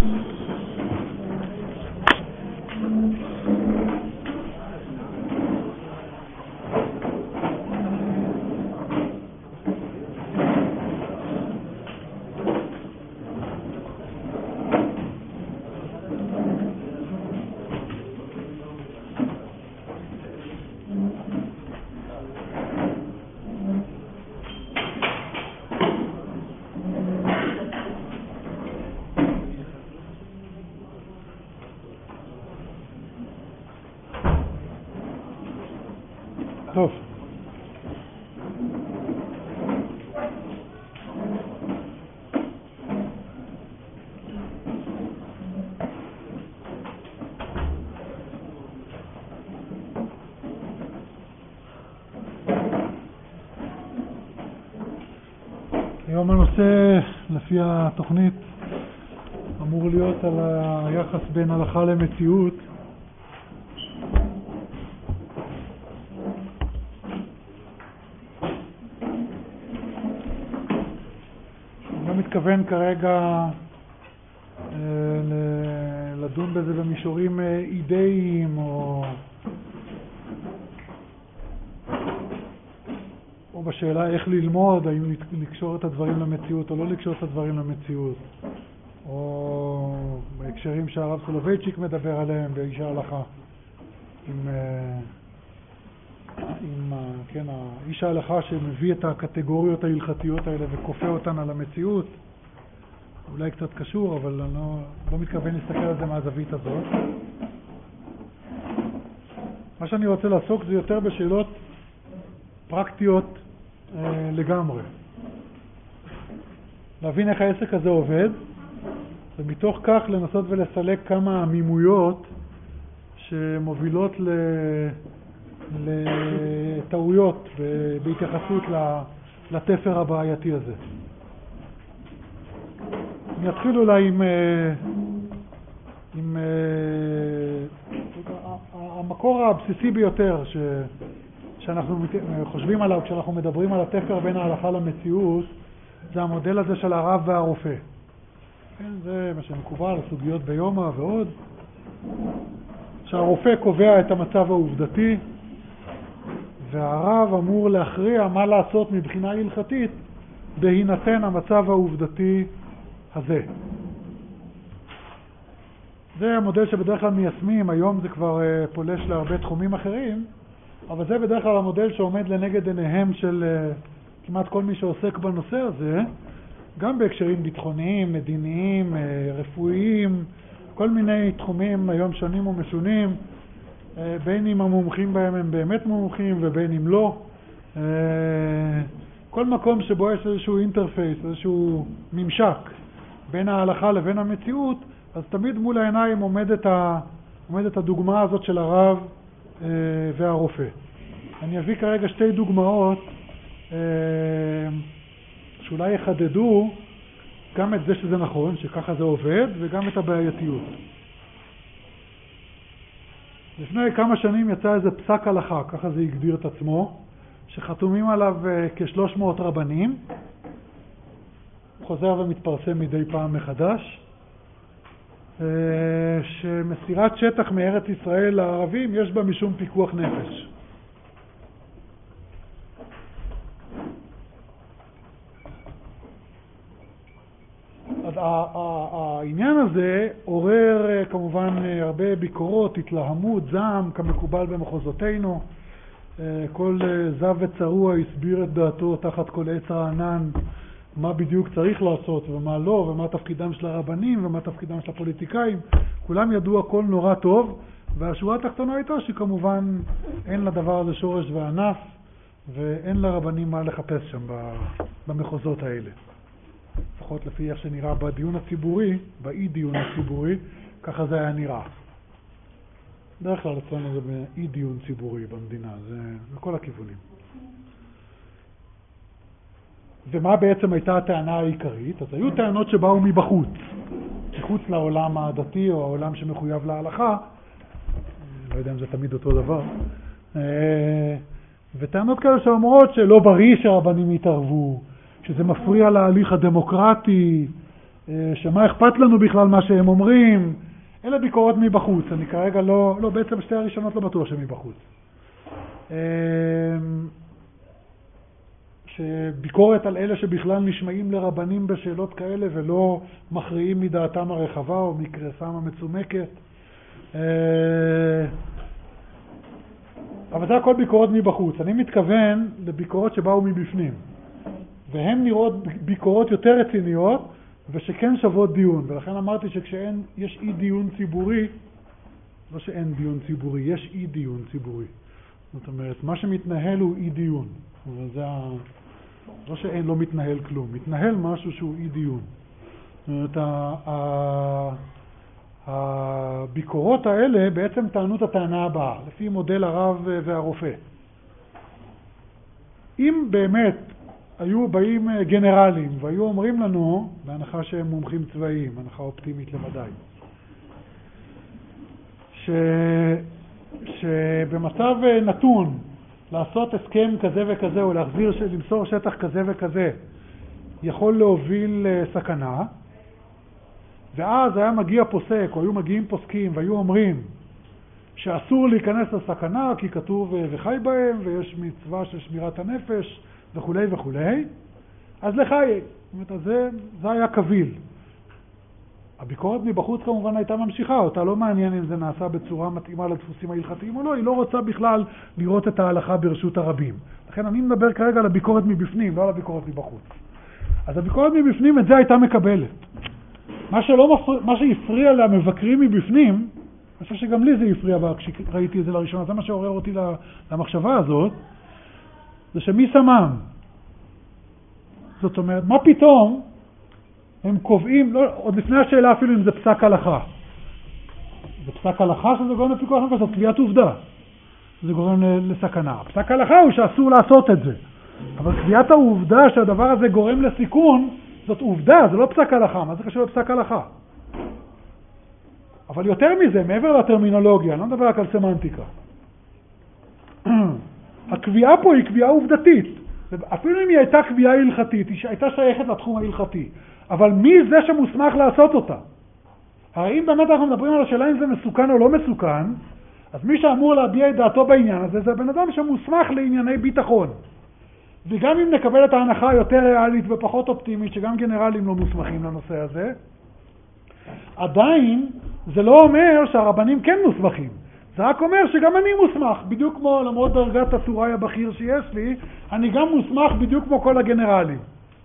טוב. היום הנושא, לפי התוכנית, אמור להיות על היחס בין הלכה למציאות. אני לא מתכוון כרגע לדון בזה במישורים אידאיים או בשאלה איך ללמוד, האם לקשור את הדברים למציאות או לא לקשור את הדברים למציאות, או בהקשרים שהרב סולובייצ'יק מדבר עליהם באיש ההלכה, כן, איש ההלכה שמביא את הקטגוריות ההלכתיות האלה וכופה אותן על המציאות. אולי קצת קשור, אבל אני לא מתכוון להסתכל על זה מהזווית הזאת. מה שאני רוצה לעסוק זה יותר בשאלות פרקטיות לגמרי. להבין איך העסק הזה עובד, ומתוך כך לנסות ולסלק כמה עמימויות שמובילות לטעויות בהתייחסות לתפר הבעייתי הזה. אני אתחיל אולי עם המקור הבסיסי ביותר שאנחנו חושבים עליו כשאנחנו מדברים על התפר בין ההלכה למציאות, זה המודל הזה של הרב והרופא. כן, זה מה שמקובל, הסוגיות ביומא ועוד. שהרופא קובע את המצב העובדתי, והרב אמור להכריע מה לעשות מבחינה הלכתית בהינתן המצב העובדתי הזה. זה המודל שבדרך כלל מיישמים, היום זה כבר פולש להרבה תחומים אחרים, אבל זה בדרך כלל המודל שעומד לנגד עיניהם של כמעט כל מי שעוסק בנושא הזה, גם בהקשרים ביטחוניים, מדיניים, רפואיים, כל מיני תחומים היום שונים ומשונים, בין אם המומחים בהם הם באמת מומחים ובין אם לא. כל מקום שבו יש איזשהו אינטרפייס, איזשהו ממשק בין ההלכה לבין המציאות, אז תמיד מול העיניים עומדת הדוגמה הזאת של הרב והרופא. אני אביא כרגע שתי דוגמאות שאולי יחדדו גם את זה שזה נכון, שככה זה עובד, וגם את הבעייתיות. לפני כמה שנים יצא איזה פסק הלכה, ככה זה הגדיר את עצמו, שחתומים עליו כ-300 רבנים, חוזר ומתפרסם מדי פעם מחדש, שמסירת שטח מארץ ישראל לערבים יש בה משום פיקוח נפש. העניין הזה עורר כמובן הרבה ביקורות, התלהמות, זעם, כמקובל במחוזותינו. כל זב וצרוע הסביר את דעתו תחת כל עץ רענן מה בדיוק צריך לעשות ומה לא, ומה תפקידם של הרבנים ומה תפקידם של הפוליטיקאים. כולם ידעו הכל נורא טוב, והשורה התחתונה הייתה שכמובן אין לדבר הזה שורש וענף, ואין לרבנים מה לחפש שם במחוזות האלה. לפחות לפי איך שנראה בדיון הציבורי, באי דיון הציבורי, ככה זה היה נראה. דרך כלל אצלנו זה באי דיון ציבורי במדינה, זה בכל הכיוונים. ומה בעצם הייתה הטענה העיקרית? אז היו טענות שבאו מבחוץ, מחוץ לעולם הדתי או העולם שמחויב להלכה, לא יודע אם זה תמיד אותו דבר, וטענות כאלה שאומרות שלא בריא שהרבנים יתערבו, שזה מפריע להליך הדמוקרטי, שמה אכפת לנו בכלל מה שהם אומרים. אלה ביקורות מבחוץ, אני כרגע לא, בעצם שתי הראשונות לא בטוח שמבחוץ. שביקורת על אלה שבכלל נשמעים לרבנים בשאלות כאלה ולא מכריעים מדעתם הרחבה או מקרסם המצומקת. אבל זה הכל ביקורות מבחוץ. אני מתכוון לביקורות שבאו מבפנים. והן נראות ביקורות יותר רציניות ושכן שוות דיון. ולכן אמרתי שכשיש אי דיון ציבורי, לא שאין דיון ציבורי, יש אי דיון ציבורי. זאת אומרת, מה שמתנהל הוא אי דיון. וזה לא שאין, לא מתנהל כלום. מתנהל משהו שהוא אי דיון. זאת אומרת, הביקורות האלה בעצם טענו את הטענה הבאה, לפי מודל הרב והרופא. אם באמת היו באים גנרלים והיו אומרים לנו, בהנחה שהם מומחים צבאיים, הנחה אופטימית למדי, שבמצב נתון לעשות הסכם כזה וכזה או למסור שטח כזה וכזה יכול להוביל סכנה, ואז היה מגיע פוסק או היו מגיעים פוסקים והיו אומרים שאסור להיכנס לסכנה כי כתוב וחי בהם ויש מצווה של שמירת הנפש וכו' וכו', אז לחי. זאת אומרת, זה היה קביל. הביקורת מבחוץ כמובן הייתה ממשיכה, אותה לא מעניין אם זה נעשה בצורה מתאימה לדפוסים ההלכתיים או לא, היא לא רוצה בכלל לראות את ההלכה ברשות הרבים. לכן אני מדבר כרגע על הביקורת מבפנים, לא על הביקורת מבחוץ. אז הביקורת מבפנים את זה הייתה מקבלת. מה שהפריע למבקרים מבפנים, אני חושב שגם לי זה הפריע כשראיתי את זה לראשונה, זה מה שעורר אותי למחשבה הזאת, זה שמי שמם. זאת אומרת, מה פתאום הם קובעים, עוד לפני השאלה אפילו אם זה פסק הלכה. זה פסק הלכה שזה גורם לפיקוח נפש, זאת קביעת עובדה. זה גורם לסכנה. פסק הלכה הוא שאסור לעשות את זה. אבל קביעת העובדה שהדבר הזה גורם לסיכון, זאת עובדה, זה לא פסק הלכה. מה זה קשור לפסק הלכה? אבל יותר מזה, מעבר לטרמינולוגיה, אני לא מדבר רק על סמנטיקה. הקביעה פה היא קביעה עובדתית. אפילו אם היא הייתה קביעה הלכתית, היא הייתה שייכת לתחום ההלכתי. אבל מי זה שמוסמך לעשות אותה? הרי אם באמת אנחנו מדברים על השאלה אם זה מסוכן או לא מסוכן, אז מי שאמור להביע את דעתו בעניין הזה, זה בן אדם שמוסמך לענייני ביטחון. וגם אם נקבל את ההנחה יותר ריאלית ופחות אופטימית, שגם גנרלים לא מוסמכים לנושא הזה, עדיין זה לא אומר שהרבנים כן מוסמכים. זה רק אומר שגם אני מוסמך, בדיוק כמו למרות דרגת הצוראי הבכיר שיש לי, אני גם מוסמך בדיוק כמו כל הגנרלים.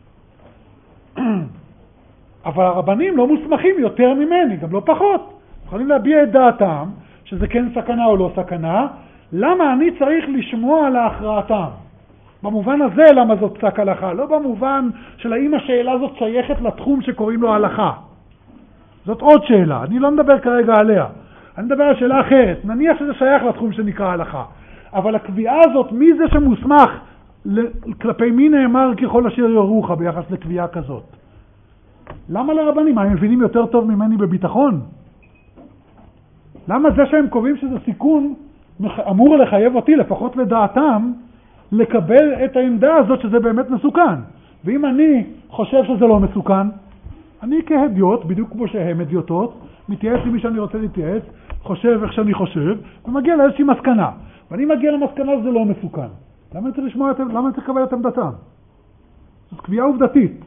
אבל הרבנים לא מוסמכים יותר ממני, גם לא פחות. יכולים להביע את דעתם, שזה כן סכנה או לא סכנה, למה אני צריך לשמוע להכרעתם? במובן הזה למה זאת פסק הלכה, לא במובן של האם השאלה הזאת שייכת לתחום שקוראים לו הלכה. זאת עוד שאלה, אני לא מדבר כרגע עליה. אני מדבר על שאלה אחרת, נניח שזה שייך לתחום שנקרא הלכה. אבל הקביעה הזאת, מי זה שמוסמך, כלפי מי נאמר ככל אשר יורוך ביחס לקביעה כזאת? למה לרבנים? הם מבינים יותר טוב ממני בביטחון? למה זה שהם קובעים שזה סיכון אמור לחייב אותי, לפחות לדעתם, לקבל את העמדה הזאת שזה באמת מסוכן? ואם אני חושב שזה לא מסוכן, אני כהדיוט, בדיוק כמו שהם הדיוטות, מתייעץ עם מי שאני רוצה להתייעץ, חושב איך שאני חושב, ומגיע לאיזושהי מסקנה. ואני מגיע למסקנה שזה לא מסוכן. למה אני צריך לשמוע, למה אני צריך לקבל את עמדתם? זאת קביעה עובדתית.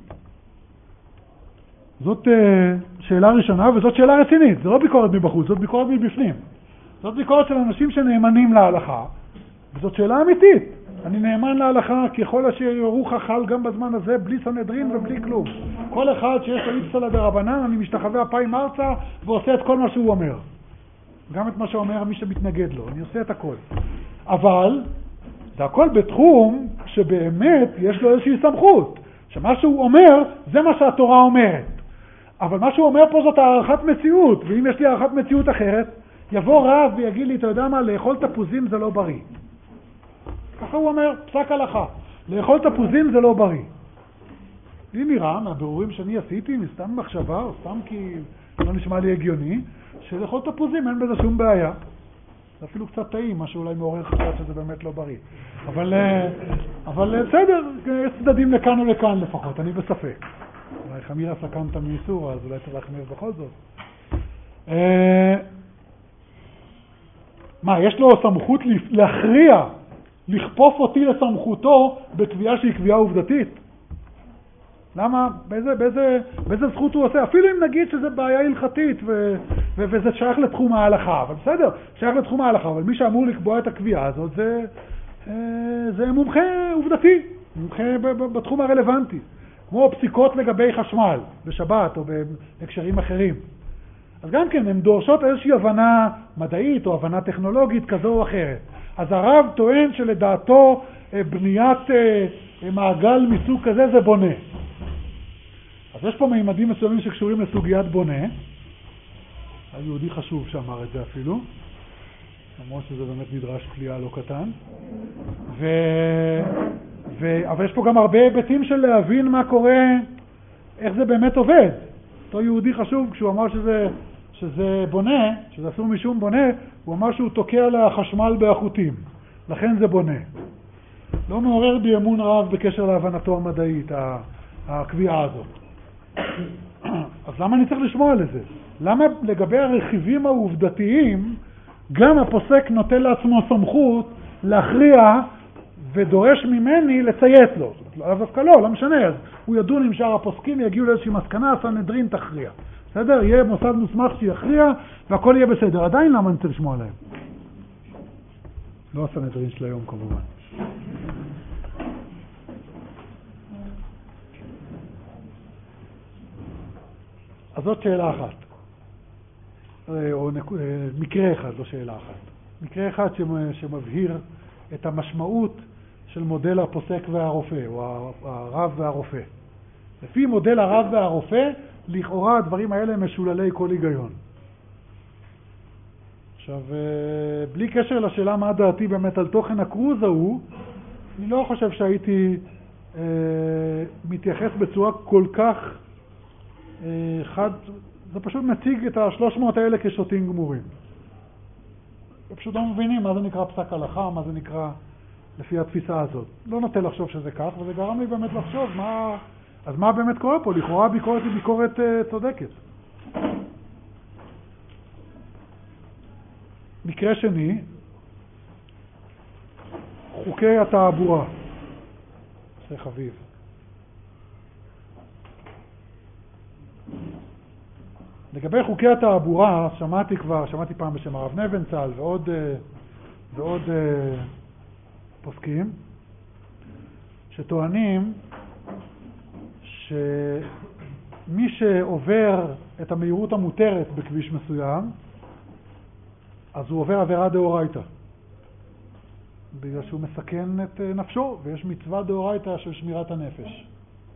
זאת שאלה ראשונה, וזאת שאלה רצינית. זה לא ביקורת מבחוץ, זאת ביקורת מבפנים. זאת ביקורת של אנשים שנאמנים להלכה, וזאת שאלה אמיתית. אני נאמן להלכה ככל אשר יורוך חל גם בזמן הזה, בלי סנהדרין ובלי כלום. כל אחד שיש לו איפסלה דרבנן, אני משתחווה אפיים ארצה ועושה את כל מה שהוא אומר. גם את מה שאומר מי שמתנגד לו, אני עושה את הכל. אבל זה הכל בתחום שבאמת יש לו איזושהי סמכות. שמה שהוא אומר, זה מה שהתורה אומרת. אבל מה שהוא אומר פה זאת הערכת מציאות, ואם יש לי הערכת מציאות אחרת, יבוא רב ויגיד לי, אתה יודע מה, לאכול תפוזים זה לא בריא. ככה הוא אומר, פסק הלכה. לאכול תפוזים זה לא בריא. לי נראה, מהבירורים שאני עשיתי, מסתם מחשבה, או סתם כי לא נשמע לי הגיוני, שלאכול תפוזים אין בזה שום בעיה. זה אפילו קצת טעים, מה שאולי מעורר חשד שזה באמת לא בריא. אבל בסדר, יש צדדים לכאן או לכאן לפחות, אני בספק. אולי חמירה סכנת מאיסור, אז אולי צריך להחמיר בכל זאת. מה, יש לו סמכות להכריע, לכפוף אותי לסמכותו בקביעה שהיא קביעה עובדתית? למה? באיזה זכות הוא עושה? אפילו אם נגיד שזה בעיה הלכתית וזה שייך לתחום ההלכה, אבל בסדר, שייך לתחום ההלכה, אבל מי שאמור לקבוע את הקביעה הזאת זה מומחה עובדתי, מומחה בתחום הרלוונטי, כמו פסיקות לגבי חשמל בשבת או בהקשרים אחרים. אז גם כן, הן דורשות איזושהי הבנה מדעית או הבנה טכנולוגית כזו או אחרת. אז הרב טוען שלדעתו בניית מעגל מסוג כזה זה בונה. אז יש פה מימדים מסוימים שקשורים לסוגיית בונה. היהודי חשוב שאמר את זה אפילו, למרות שזה באמת נדרש כליאה לא קטן. אבל יש פה גם הרבה היבטים של להבין מה קורה, איך זה באמת עובד. אותו יהודי חשוב, כשהוא אמר שזה בונה, שזה אסור משום בונה, הוא אמר שהוא תוקע לחשמל באחותים, לכן זה בונה. לא מעורר בי אמון רב בקשר להבנתו המדעית, הקביעה הזאת. אז למה אני צריך לשמוע לזה? למה לגבי הרכיבים העובדתיים, גם הפוסק נוטל לעצמו סמכות להכריע ודורש ממני לציית לו? דווקא לא משנה, אז הוא ידון עם שאר הפוסקים, יגיעו לאיזושהי מסקנה, הסנהדרין תכריע. בסדר? יהיה מוסד מוסמך שיכריע והכל יהיה בסדר. עדיין למה אני צריך לשמוע להם? לא הסנהדרין של היום כמובן. אז זאת שאלה אחת. או מקרה אחד, לא שאלה אחת. מקרה אחד שמבהיר את המשמעות של מודל הפוסק והרופא, או הרב והרופא. לפי מודל הרב והרופא, לכאורה הדברים האלה משוללי כל היגיון. עכשיו, בלי קשר לשאלה מה דעתי באמת על תוכן הקרוז ההוא, אני לא חושב שהייתי מתייחס בצורה כל כך חד, זה פשוט מציג את ה-300 האלה כשוטים גמורים. פשוט לא מבינים מה זה נקרא פסק הלכה, מה זה נקרא לפי התפיסה הזאת. לא נוטה לחשוב שזה כך, וזה גרם לי באמת לחשוב אז מה באמת קורה פה? לכאורה הביקורת היא ביקורת צודקת. מקרה שני, חוקי התעבורה. זה חביב. לגבי חוקי התעבורה, שמעתי פעם בשם הרב נבנצל ועוד פוסקים שטוענים שמי שעובר את המהירות המותרת בכביש מסוים, אז הוא עובר עבירה דאורייתא, בגלל שהוא מסכן את נפשו, ויש מצווה דאורייתא של שמירת הנפש.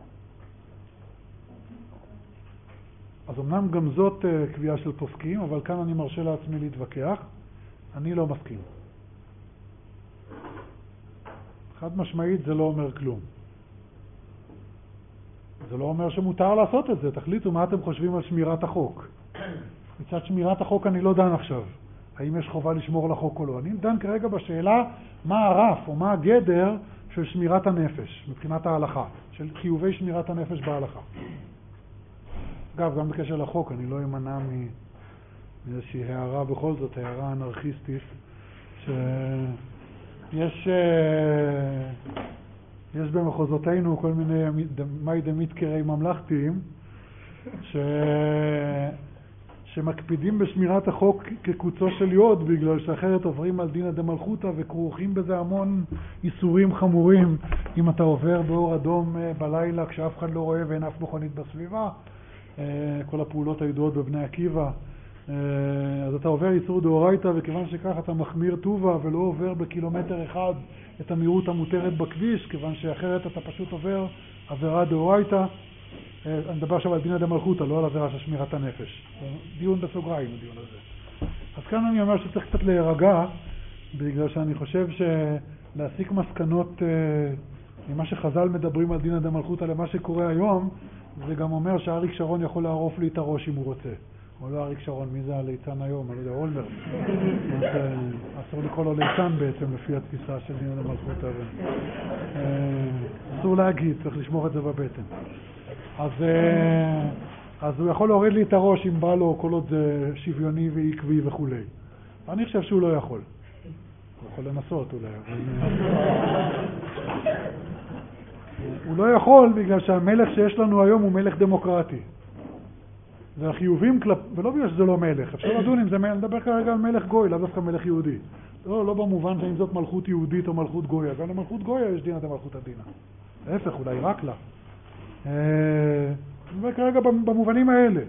אז אמנם גם זאת קביעה של פוסקים, אבל כאן אני מרשה לעצמי להתווכח. אני לא מסכים. חד משמעית זה לא אומר כלום. זה לא אומר שמותר לעשות את זה. תחליטו מה אתם חושבים על שמירת החוק. מצד שמירת החוק אני לא דן עכשיו. האם יש חובה לשמור על החוק או לא. אני דן כרגע בשאלה מה הרף או מה הגדר של שמירת הנפש מבחינת ההלכה, של חיובי שמירת הנפש בהלכה. אגב, גם בקשר לחוק, אני לא אמנע מאיזושהי הערה בכל זאת, הערה אנרכיסטית, שיש במחוזותינו כל מיני מי דמיתקרי ממלכתיים שמקפידים בשמירת החוק כקוצו של יוד, בגלל שאחרת עוברים על דינא דמלכותא וכרוכים בזה המון איסורים חמורים. אם אתה עובר באור אדום בלילה כשאף אחד לא רואה ואין אף מכונית בסביבה, כל הפעולות הידועות בבני עקיבא, אז אתה עובר איסור דאורייתא, וכיוון שכך אתה מחמיר טובה ולא עובר בקילומטר אחד את המהירות המותרת בכביש, כיוון שאחרת אתה פשוט עובר עבירה דאורייתא. אני מדבר עכשיו על דינא דמלכותא, לא על עבירה של שמירת הנפש. דיון בסוגריים, הדיון הזה. אז כאן אני אומר שצריך קצת להירגע, בגלל שאני חושב שלהסיק מסקנות ממה שחז"ל מדברים על דינא דמלכותא למה שקורה היום, זה גם אומר שאריק שרון יכול לערוף לי את הראש אם הוא רוצה. או לא אריק שרון, מי זה הליצן היום? אני לא יודע, אולמרט. אסור לקרוא לו ליצן בעצם לפי התפיסה של דינא דמלכותא. אסור להגיד, צריך לשמור את זה בבטן. אז הוא יכול להוריד לי את הראש אם בא לו כל עוד זה שוויוני ועקבי וכו'. אני חושב שהוא לא יכול. הוא יכול לנסות אולי. הוא לא יכול בגלל שהמלך שיש לנו היום הוא מלך דמוקרטי. והחיובים ולא בגלל שזה לא מלך. אפשר לדון אם זה מלך, נדבר כרגע על מלך גוי, לאו דווקא מלך יהודי. לא במובן שאם זאת מלכות יהודית או מלכות גויה. גם למלכות גויה יש דינא דמלכותא דינא. להפך, אולי רק לה. נדבר כרגע במובנים האלה.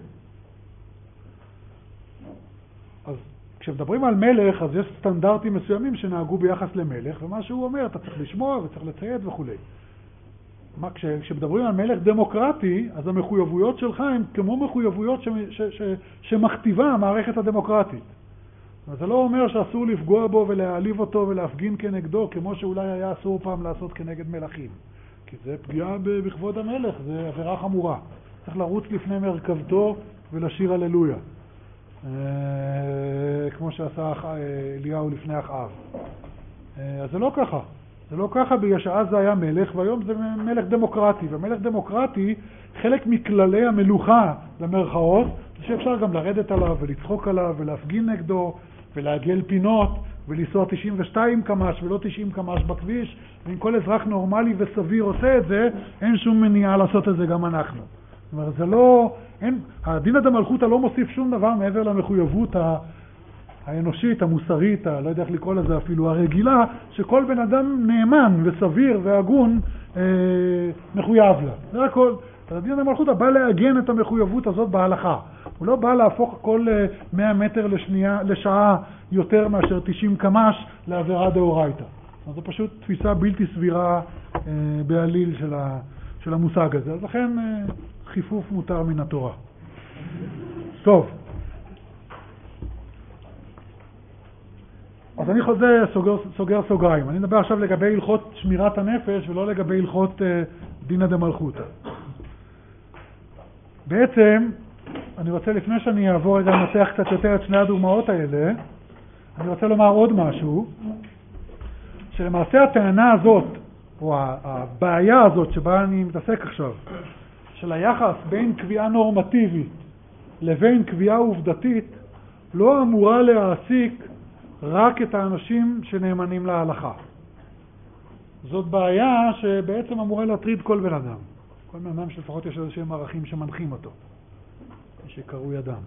אז כשמדברים על מלך, אז יש סטנדרטים מסוימים שנהגו ביחס למלך, ומה שהוא אומר, אתה צריך לשמוע וצריך לציית וכו'. כשמדברים על מלך דמוקרטי, אז המחויבויות שלך הן כמו מחויבויות שמכתיבה המערכת הדמוקרטית. זה לא אומר שאסור לפגוע בו ולהעליב אותו ולהפגין כנגדו, כמו שאולי היה אסור פעם לעשות כנגד מלכים. כי זה פגיעה בכבוד המלך, זה עבירה חמורה. צריך לרוץ לפני מרכבתו ולשיר הללויה. כמו שעשה אליהו לפני אחאב. אז זה לא ככה. זה לא ככה בגלל שאז זה היה מלך, והיום זה מלך דמוקרטי. ומלך דמוקרטי, חלק מכללי המלוכה, במרכאות, זה שאפשר גם לרדת עליו ולצחוק עליו ולהפגין נגדו ולעגל פינות ולנסוע 92 קמ"ש ולא 90 קמ"ש בכביש. ואם כל אזרח נורמלי וסביר עושה את זה, אין שום מניעה לעשות את זה גם אנחנו. זאת אומרת, זה לא... הדינא דמלכותא לא מוסיף שום דבר מעבר למחויבות האנושית, המוסרית, לא יודע איך לקרוא לזה אפילו, הרגילה, שכל בן אדם נאמן וסביר והגון מחויב לה. זה הכל. הדינא דמלכותא בא לעגן את המחויבות הזאת בהלכה. הוא לא בא להפוך כל 100 מטר לשעה יותר מאשר 90 קמ"ש לעבירה דאורייתא. זו פשוט תפיסה בלתי סבירה בעליל של המושג הזה. אז לכן חיפוף מותר מן התורה. טוב. אז אני סוגר סוגריים. אני מדבר עכשיו לגבי הלכות שמירת הנפש ולא לגבי הלכות דינא דמלכותא. בעצם, אני רוצה לפני שאני אעבור רגע לנתח קצת יותר את שני הדוגמאות האלה, אני רוצה לומר עוד משהו, שלמעשה הטענה הזאת, או הבעיה הזאת שבה אני מתעסק עכשיו, של היחס בין קביעה נורמטיבית לבין קביעה עובדתית, לא אמורה להעסיק רק את האנשים שנאמנים להלכה. זאת בעיה שבעצם אמורה להטריד כל בן אדם. כל בן אדם שלפחות יש איזשהם ערכים שמנחים אותו, שקרוי אדם.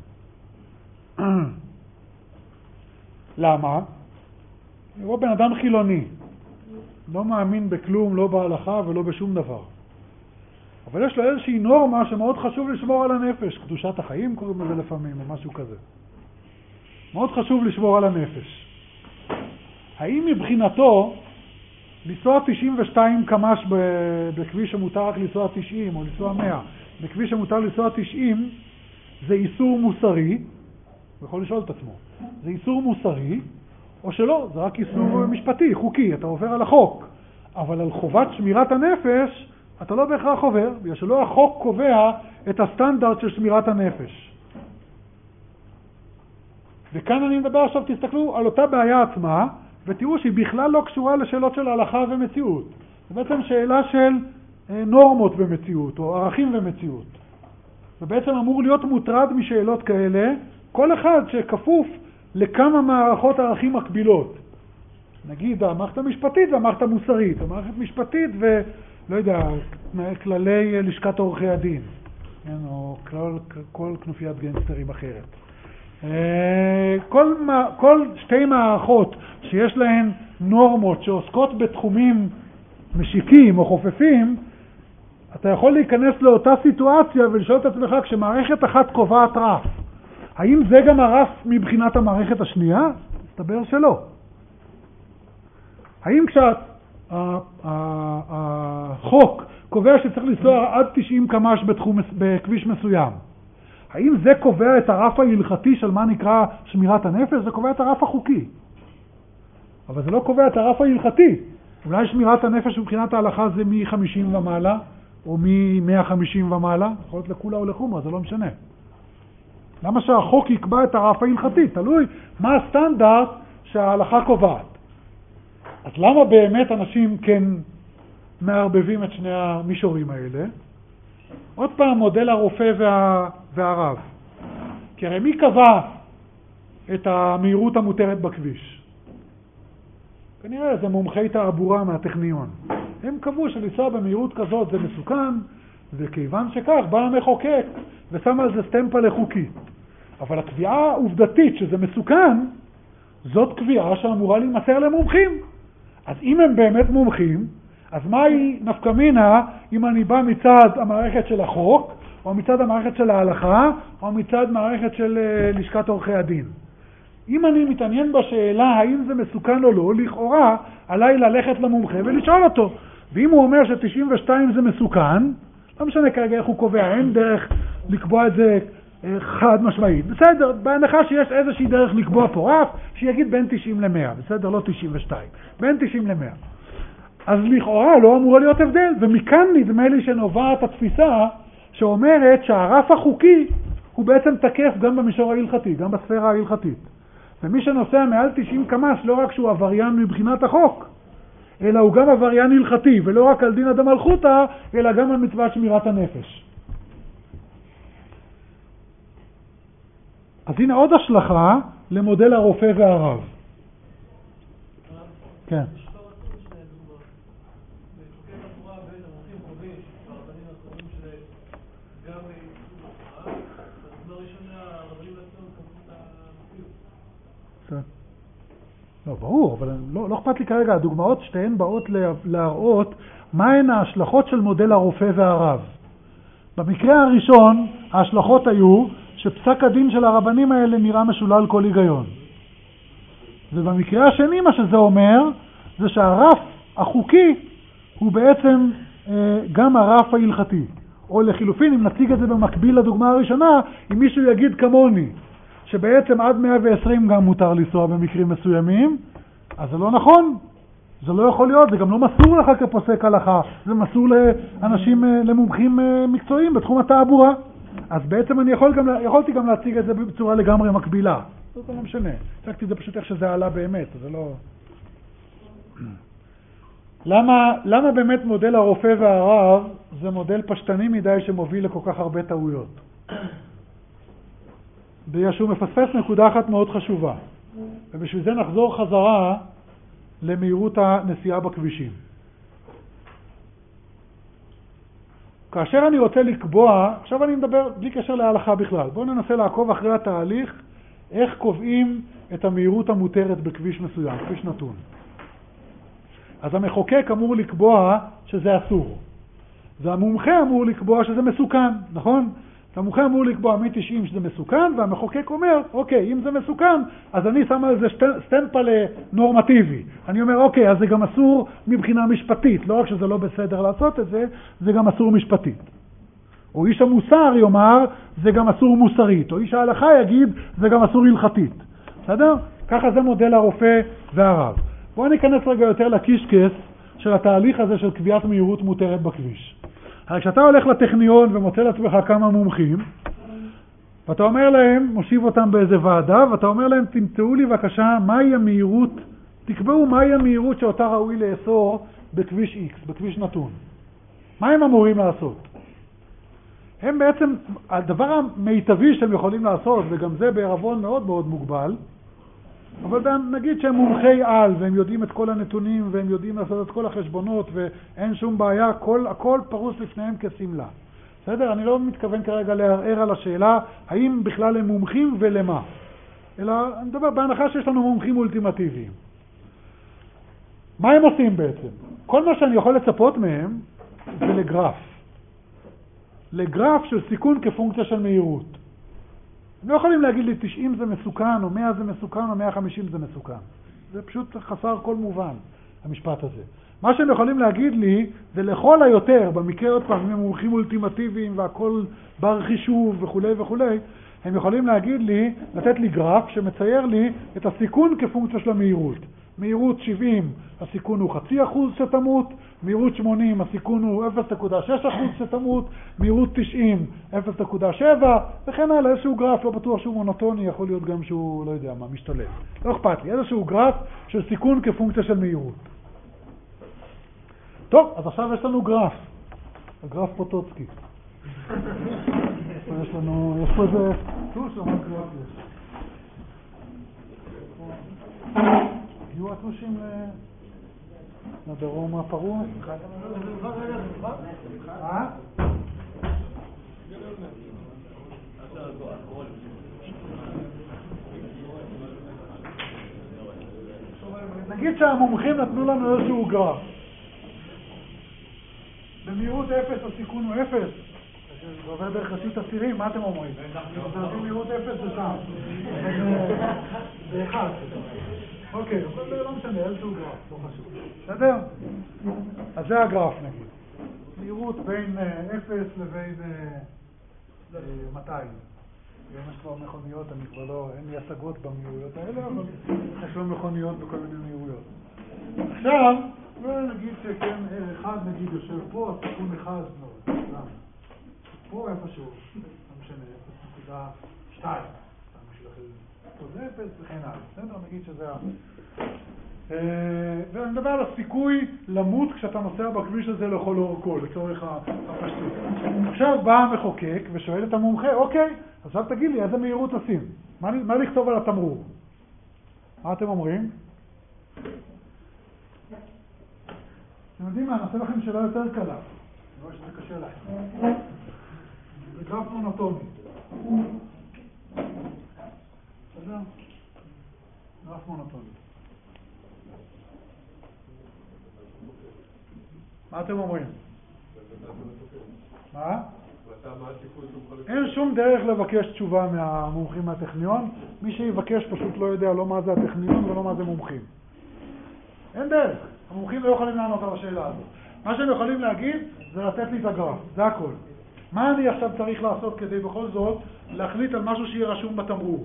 למה? הוא בן אדם חילוני, לא מאמין בכלום, לא בהלכה ולא בשום דבר. אבל יש לו איזושהי נורמה שמאוד חשוב לשמור על הנפש. קדושת החיים קוראים לזה לפעמים, או משהו כזה. מאוד חשוב לשמור על הנפש. האם מבחינתו לנסוע 92 קמ"ש בכביש שמותר רק לנסוע 90 או לנסוע 100, בכביש שמותר לנסוע 90, זה איסור מוסרי? הוא יכול לשאול את עצמו. זה איסור מוסרי או שלא? זה רק איסור משפטי, חוקי, אתה עובר על החוק. אבל על חובת שמירת הנפש אתה לא בהכרח עובר, בגלל שלא החוק קובע את הסטנדרט של שמירת הנפש. וכאן אני מדבר עכשיו, תסתכלו על אותה בעיה עצמה, ותראו שהיא בכלל לא קשורה לשאלות של הלכה ומציאות. זה בעצם שאלה של נורמות ומציאות, או ערכים ומציאות. ובעצם אמור להיות מוטרד משאלות כאלה, כל אחד שכפוף לכמה מערכות ערכים מקבילות. נגיד, המערכת המשפטית והמערכת המוסרית, המערכת משפטית ולא יודע, כללי לשכת עורכי הדין, או כל כנופיית גנגסטרים אחרת. כל שתי מערכות שיש להן נורמות שעוסקות בתחומים משיקים או חופפים, אתה יכול להיכנס לאותה סיטואציה ולשאול את עצמך, כשמערכת אחת קובעת רף, האם זה גם הרף מבחינת המערכת השנייה? מסתבר שלא. האם כשהחוק קובע שצריך לנסוע עד 90 קמ"ש בכביש מסוים, האם זה קובע את הרף ההלכתי של מה נקרא שמירת הנפש? זה קובע את הרף החוקי. אבל זה לא קובע את הרף ההלכתי. אולי שמירת הנפש מבחינת ההלכה זה מ-50 ומעלה, או מ-150 ומעלה, יכול להיות לכולה או לחומרה, זה לא משנה. למה שהחוק יקבע את הרף ההלכתי? תלוי מה הסטנדרט שההלכה קובעת. אז למה באמת אנשים כן מערבבים את שני המישורים האלה? עוד פעם מודל הרופא והרב. כי הרי מי קבע את המהירות המותרת בכביש? כנראה זה מומחי תעבורה מהטכניון. הם קבעו שלנסוע במהירות כזאת זה מסוכן, וכיוון שכך בא המחוקק ושם על זה סטמפה לחוקי. אבל הקביעה העובדתית שזה מסוכן, זאת קביעה שאמורה להימסר למומחים. אז אם הם באמת מומחים, אז מהי נפקא מינה אם אני בא מצד המערכת של החוק, או מצד המערכת של ההלכה, או מצד מערכת של לשכת עורכי הדין? אם אני מתעניין בשאלה האם זה מסוכן או לא, לכאורה עליי ללכת למומחה ולשאול אותו. ואם הוא אומר ש92 זה מסוכן, לא משנה כרגע איך הוא קובע, אין דרך לקבוע את זה חד משמעית. בסדר, בהנחה שיש איזושהי דרך לקבוע פה רף, שיגיד בין 90 ל-100, בסדר, לא 92, בין 90 ל-100. אז לכאורה לא אמור להיות הבדל, ומכאן נדמה לי שנובעת התפיסה שאומרת שהרף החוקי הוא בעצם תקף גם במישור ההלכתי, גם בספירה ההלכתית. ומי שנוסע מעל 90 קמ"ש לא רק שהוא עבריין מבחינת החוק, אלא הוא גם עבריין הלכתי, ולא רק על דין אדם מלכותא, אלא גם על מצוות שמירת הנפש. אז הנה עוד השלכה למודל הרופא והרב. כן. לא, ברור, אבל לא אכפת לי כרגע. הדוגמאות שתיהן באות להראות מהן ההשלכות של מודל הרופא והרב. במקרה הראשון, ההשלכות היו שפסק הדין של הרבנים האלה נראה משולל כל היגיון. ובמקרה השני, מה שזה אומר, זה שהרף החוקי הוא בעצם גם הרף ההלכתי. או לחילופין, אם נציג את זה במקביל לדוגמה הראשונה, אם מישהו יגיד כמוני, שבעצם עד 120 גם מותר לנסוע במקרים מסוימים, אז זה לא נכון. זה לא יכול להיות, זה גם לא מסור לך כפוסק הלכה, זה מסור לאנשים, למומחים מקצועיים בתחום התעבורה. אז בעצם אני יכולתי גם להציג את זה בצורה לגמרי מקבילה. זה לא משנה. הצגתי את זה פשוט איך שזה עלה באמת, זה לא... למה באמת מודל הרופא והרב זה מודל פשטני מדי שמוביל לכל כך הרבה טעויות? בגלל שהוא מפספס נקודה אחת מאוד חשובה, ובשביל זה נחזור חזרה למהירות הנסיעה בכבישים. כאשר אני רוצה לקבוע, עכשיו אני מדבר בלי קשר להלכה בכלל, בואו ננסה לעקוב אחרי התהליך, איך קובעים את המהירות המותרת בכביש מסוים, כביש נתון. אז המחוקק אמור לקבוע שזה אסור, והמומחה אמור לקבוע שזה מסוכן, נכון? המומחה אמור לקבוע מ-90 שזה מסוכן, והמחוקק אומר, אוקיי, אם זה מסוכן, אז אני שם על זה סטמפה לנורמטיבי. אני אומר, אוקיי, אז זה גם אסור מבחינה משפטית, לא רק שזה לא בסדר לעשות את זה, זה גם אסור משפטית. או איש המוסר יאמר, זה גם אסור מוסרית, או איש ההלכה יגיד, זה גם אסור הלכתית. בסדר? ככה זה מודל הרופא והרב. בואו ניכנס רגע יותר לקישקס של התהליך הזה של קביעת מהירות מותרת בכביש. הרי כשאתה הולך לטכניון ומוצא לעצמך כמה מומחים, ואתה אומר להם, מושיב אותם באיזה ועדה, ואתה אומר להם, תמצאו לי בבקשה מהי המהירות, תקבעו מהי המהירות שאותה ראוי לאסור בכביש X, בכביש נתון. מה הם אמורים לעשות? הם בעצם, הדבר המיטבי שהם יכולים לעשות, וגם זה בערבון מאוד מאוד מוגבל, אבל נגיד שהם מומחי על, והם יודעים את כל הנתונים, והם יודעים לעשות את כל החשבונות, ואין שום בעיה, הכל פרוס לפניהם כסמלה. בסדר? אני לא מתכוון כרגע לערער על השאלה, האם בכלל הם מומחים ולמה. אלא אני מדבר בהנחה שיש לנו מומחים אולטימטיביים. מה הם עושים בעצם? כל מה שאני יכול לצפות מהם זה לגרף. לגרף של סיכון כפונקציה של מהירות. הם לא יכולים להגיד לי 90 זה מסוכן, או 100 זה מסוכן, או 150 זה מסוכן. זה פשוט חסר כל מובן, המשפט הזה. מה שהם יכולים להגיד לי, זה לכל היותר, במקרה עוד פעם, הם מומחים אולטימטיביים, והכל בר חישוב וכו' וכו', הם יכולים להגיד לי, לתת לי גרף שמצייר לי את הסיכון כפונקציה של המהירות. מהירות 70, הסיכון הוא 0.5% שתמות, מהירות 80, הסיכון הוא 0.6% שתמות, מהירות 90, 0.7, וכן הלאה, איזשהו גרף, לא בטוח שהוא מונוטוני, יכול להיות גם שהוא, לא יודע מה, משתלב. לא אכפת לי, איזשהו גרף של סיכון כפונקציה של מהירות. טוב, אז עכשיו יש לנו גרף, הגרף פוטוצקי. יש לנו, יש פה איזה טוש או מה גרף יש? הגיעו הטושים לדרום הפרוע? נגיד שהמומחים נתנו לנו איזשהו גרף. במהירות 0 הסיכון הוא 0. זה עובר דרך רשות הצירים, מה אתם אומרים? זה מהירות 0 זה שם. זה 1. אוקיי, אבל לא משנה, איזשהו גרף, לא חשוב. בסדר? אז זה הגרף נגיד. מהירות בין 0 לבין 200. יש כבר מכוניות, אני כבר לא, אין לי השגות במהירויות האלה, אבל יש כבר מכוניות בכל מיני מהירויות. עכשיו, נגיד שכן, אחד נגיד יושב פה, סיכון 1 מאוד. פה איפשהו, לא משנה, 0.2. בשביל 0 וכן הלאה. בסדר? נגיד שזה ואני מדבר על הסיכוי למות כשאתה נוסע בכביש הזה לכל אורכו, לצורך הפשטות. עכשיו בא המחוקק ושואל את המומחה, אוקיי, עכשיו תגיד לי, איזה מהירות לשים? מה לכתוב על התמרור? מה אתם אומרים? אתם יודעים מה, נעשה לכם שאלה יותר קלה. אני רואה שזה קשה לכם. זה גרף מונוטוני. בסדר? גרף מונוטוני. מה אתם אומרים? מה? אין שום דרך לבקש תשובה מהמומחים מהטכניון. מי שיבקש פשוט לא יודע לא מה זה הטכניון ולא מה זה מומחים. אין דרך. המומחים לא יכולים לענות על השאלה הזאת. מה שהם יכולים להגיד זה לתת לי את הגרף. זה הכל. מה אני עכשיו צריך לעשות כדי בכל זאת להחליט על משהו שיהיה רשום בתמרור?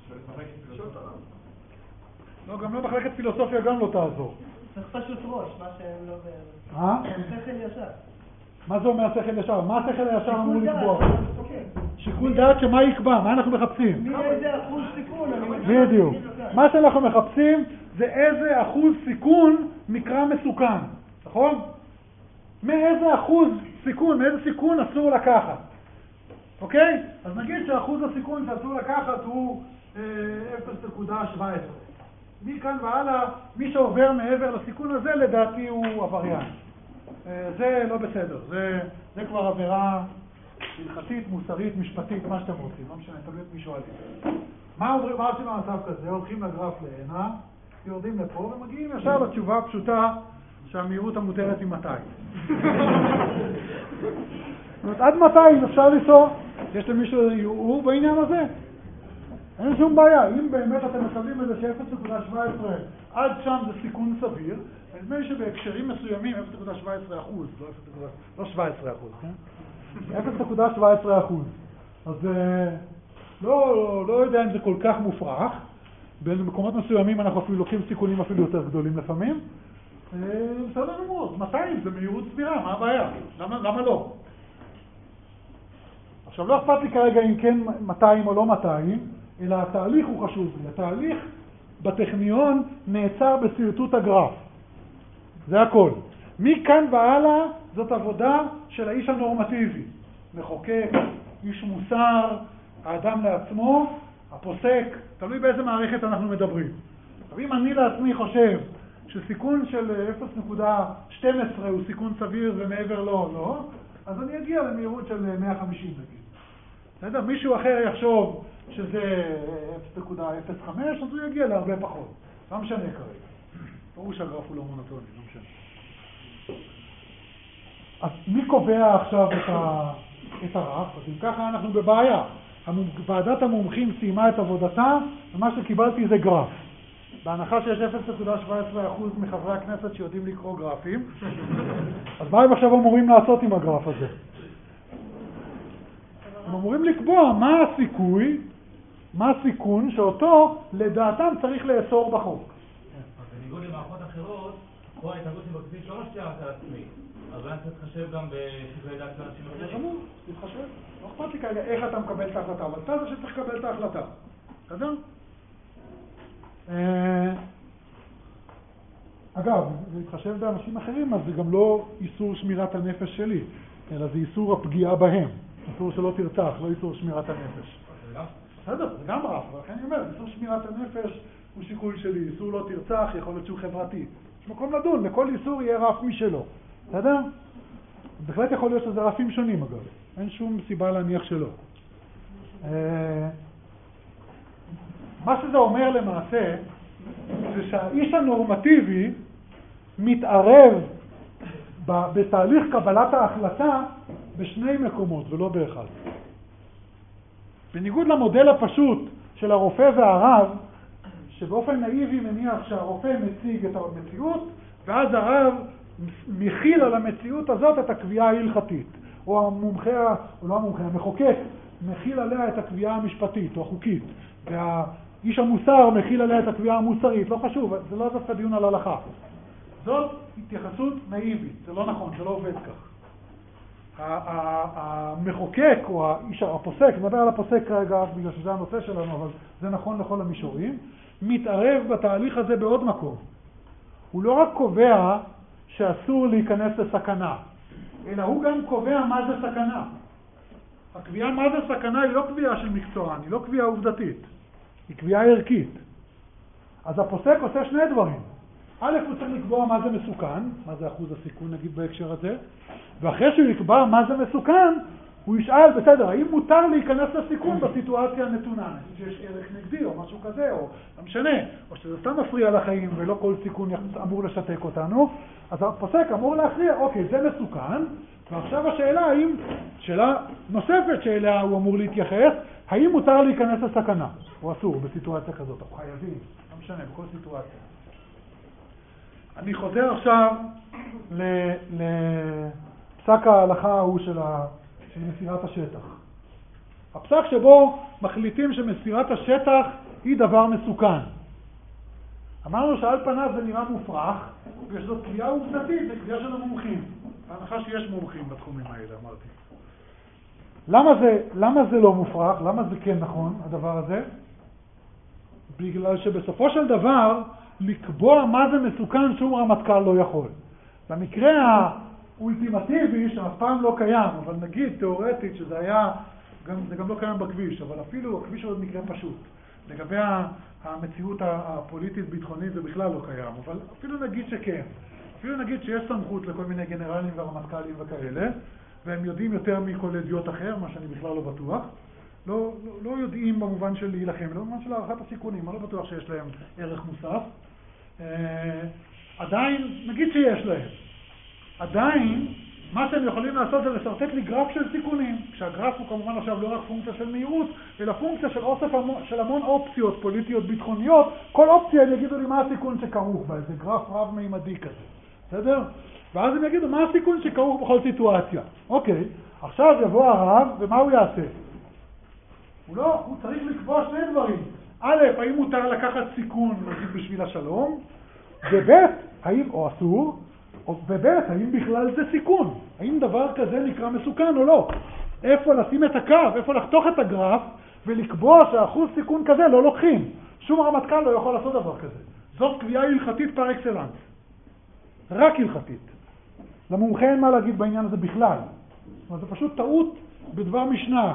לא, גם לא מחלקת פילוסופיה גם לא תעזור. צריך פשוט ראש, מה שהם לא... מה? שכל ישר. מה זה אומר שכל ישר? מה השכל הישר אמור לקבוע? שיקול דעת שמה יקבע? מה אנחנו מחפשים? מאיזה אחוז סיכון? בדיוק. מה שאנחנו מחפשים זה איזה אחוז סיכון נקרא מסוכן. נכון? מאיזה אחוז סיכון, מאיזה סיכון אסור לקחת. אוקיי? אז נגיד שאחוז הסיכון שאסור לקחת הוא 0.17. מכאן והלאה, מי שעובר מעבר לסיכון הזה, לדעתי הוא עבריין. זה לא בסדר. זה כבר עבירה הלכתית, מוסרית, משפטית, מה שאתם רוצים. לא משנה, תלוי את מי שואלים. מה עושים במצב כזה? הולכים לגרף לעינה, יורדים לפה ומגיעים ישר לתשובה הפשוטה שהמהירות המותרת היא 200. עד 200 אפשר לנסוע. יש למישהו ערעור בעניין הזה? אין שום בעיה. אם באמת אתם מקבלים איזה ש-0.17 עד שם זה סיכון סביר, נדמה לי שבהקשרים מסוימים 0.17%, לא 17%, כן? 0.17%. אז לא יודע אם זה כל כך מופרך. במקומות מסוימים אנחנו אפילו לוקחים סיכונים אפילו יותר גדולים לפעמים. בסדר גמור, 200 זה מהירות סבירה, מה הבעיה? למה לא? עכשיו לא אכפת לי כרגע אם כן 200 או לא 200, אלא התהליך הוא חשוב לי. התהליך בטכניון נעצר בסרטוט הגרף. זה הכל. מכאן והלאה זאת עבודה של האיש הנורמטיבי. מחוקק, איש מוסר, האדם לעצמו, הפוסק, תלוי באיזה מערכת אנחנו מדברים. אבל אם אני לעצמי חושב שסיכון של 0.12 הוא סיכון סביר ומעבר לא, אז אני אגיע למהירות של 150 נגיד. בסדר? מישהו אחר יחשוב שזה 0.05, אז הוא יגיע להרבה פחות. לא משנה כרגע. ברור שהגרף הוא לא מונוטוני, לא משנה. אז מי קובע עכשיו את הרף? אז אם ככה אנחנו בבעיה. ועדת המומחים סיימה את עבודתה, ומה שקיבלתי זה גרף. בהנחה שיש 0.17% מחברי הכנסת שיודעים לקרוא גרפים, אז מה הם עכשיו אמורים לעשות עם הגרף הזה? הם אמורים לקבוע מה הסיכון שאותו לדעתם צריך לאסור בחוק. בניגוד למערכות אחרות, פה ההתנהגות היא בכביש לא משפיעה על עצמי, אז אני צריך להתחשב גם בשיקולי דעת של אנשים אחרים. תתחשב. לא אכפת לי כרגע איך אתה מקבל את ההחלטה, אבל אתה זה שצריך לקבל את ההחלטה. בסדר? אגב, להתחשב באנשים אחרים, אז זה גם לא איסור שמירת הנפש שלי. אלא זה איסור הפגיעה בהם. איסור שלא תרצח, לא איסור שמירת הנפש. בסדר, זה גם רף, אבל לכן אני אומר, איסור שמירת הנפש הוא שיקול שלי. איסור לא תרצח, יכול להיות שהוא חברתי. יש מקום לדון, לכל איסור יהיה רף משלו. בסדר? בהחלט יכול להיות שזה רפים שונים, אגב. אין שום סיבה להניח שלא. מה שזה אומר למעשה, זה שהאיש הנורמטיבי מתערב בתהליך קבלת ההחלטה בשני מקומות ולא באחד. בניגוד למודל הפשוט של הרופא והרב, שבאופן נאיבי מניח שהרופא מציג את המציאות, ואז הרב מכיל על המציאות הזאת את הקביעה ההלכתית, או המומחה, או לא המומחה, המחוקק, מכיל עליה את הקביעה המשפטית או החוקית, והאיש המוסר מכיל עליה את הקביעה המוסרית. לא חשוב, זה לא דווקא דיון על הלכה. זאת התייחסות נאיבית, זה לא נכון, זה לא עובד כך. המחוקק או האיש הפוסק, נדבר על הפוסק כרגע בגלל שזה הנושא שלנו, אבל זה נכון לכל המישורים, מתערב בתהליך הזה בעוד מקום. הוא לא רק קובע שאסור להיכנס לסכנה, אלא הוא גם קובע מה זה סכנה. הקביעה מה זה סכנה היא לא קביעה של מקצוען, היא לא קביעה עובדתית, היא קביעה ערכית. אז הפוסק עושה שני דברים. א', הוא צריך לקבוע מה זה מסוכן, מה זה אחוז הסיכון נגיד בהקשר הזה, ואחרי שהוא יקבע מה זה מסוכן, הוא ישאל, בסדר, האם מותר להיכנס לסיכון בסיטואציה הנתונה, נגיד שיש ערך נגדי או משהו כזה, או לא משנה, או שזה סתם מפריע לחיים ולא כל סיכון אמור לשתק אותנו, אז הפוסק אמור להכריע, אוקיי, זה מסוכן, ועכשיו השאלה האם, שאלה נוספת שאליה הוא אמור להתייחס, האם מותר להיכנס לסכנה, או אסור בסיטואציה כזאת, או חייבים, לא משנה, בכל סיטואציה. אני חוזר עכשיו לפסק ההלכה ההוא של מסירת השטח. הפסק שבו מחליטים שמסירת השטח היא דבר מסוכן. אמרנו שעל פניו זה נראה מופרך, וזאת קביעה עובדתית, זה קביעה של המומחים. בהנחה שיש מומחים בתחומים האלה, אמרתי. למה זה לא מופרך? למה זה כן נכון, הדבר הזה? בגלל שבסופו של דבר, לקבוע מה זה מסוכן שום רמטכ"ל לא יכול. במקרה האולטימטיבי, שאף פעם לא קיים, אבל נגיד תיאורטית שזה היה, זה גם לא קיים בכביש, אבל אפילו הכביש הוא עוד מקרה פשוט. לגבי המציאות הפוליטית-ביטחונית זה בכלל לא קיים, אבל אפילו נגיד שכן. אפילו נגיד שיש סמכות לכל מיני גנרלים ורמטכ"לים וכאלה, והם יודעים יותר מכל אידיוט אחר, מה שאני בכלל לא בטוח. לא יודעים במובן של להילחם, לא במובן של הערכת הסיכונים, אני לא בטוח שיש להם ערך מוסף. עדיין, נגיד שיש להם. עדיין, מה שהם יכולים לעשות זה לסרטט לי גרף של סיכונים, כשהגרף הוא כמובן עכשיו לא רק פונקציה של מהירות, אלא פונקציה של אוסף של המון אופציות פוליטיות ביטחוניות. כל אופציה הם יגידו לי מה הסיכון שכרוך בה, זה גרף רב-מימדי כזה. בסדר? ואז הם יגידו מה הסיכון שכרוך בכל סיטואציה. אוקיי, עכשיו יבוא הרב, ומה הוא יעשה? הוא צריך לקבוע שני דברים. א', האם מותר לקחת סיכון נגיד בשביל השלום, וב', האם, או אסור, וב', האם בכלל זה סיכון? האם דבר כזה נקרא מסוכן או לא? איפה לשים את הקו, איפה לחתוך את הגרף, ולקבוע שאחוז סיכון כזה לא לוקחים. שום רמטכ"ל לא יכול לעשות דבר כזה. זאת קביעה הלכתית פר אקסלנס. רק הלכתית. למומחה אין מה להגיד בעניין הזה בכלל. זאת אומרת, זה פשוט טעות בדבר משנה,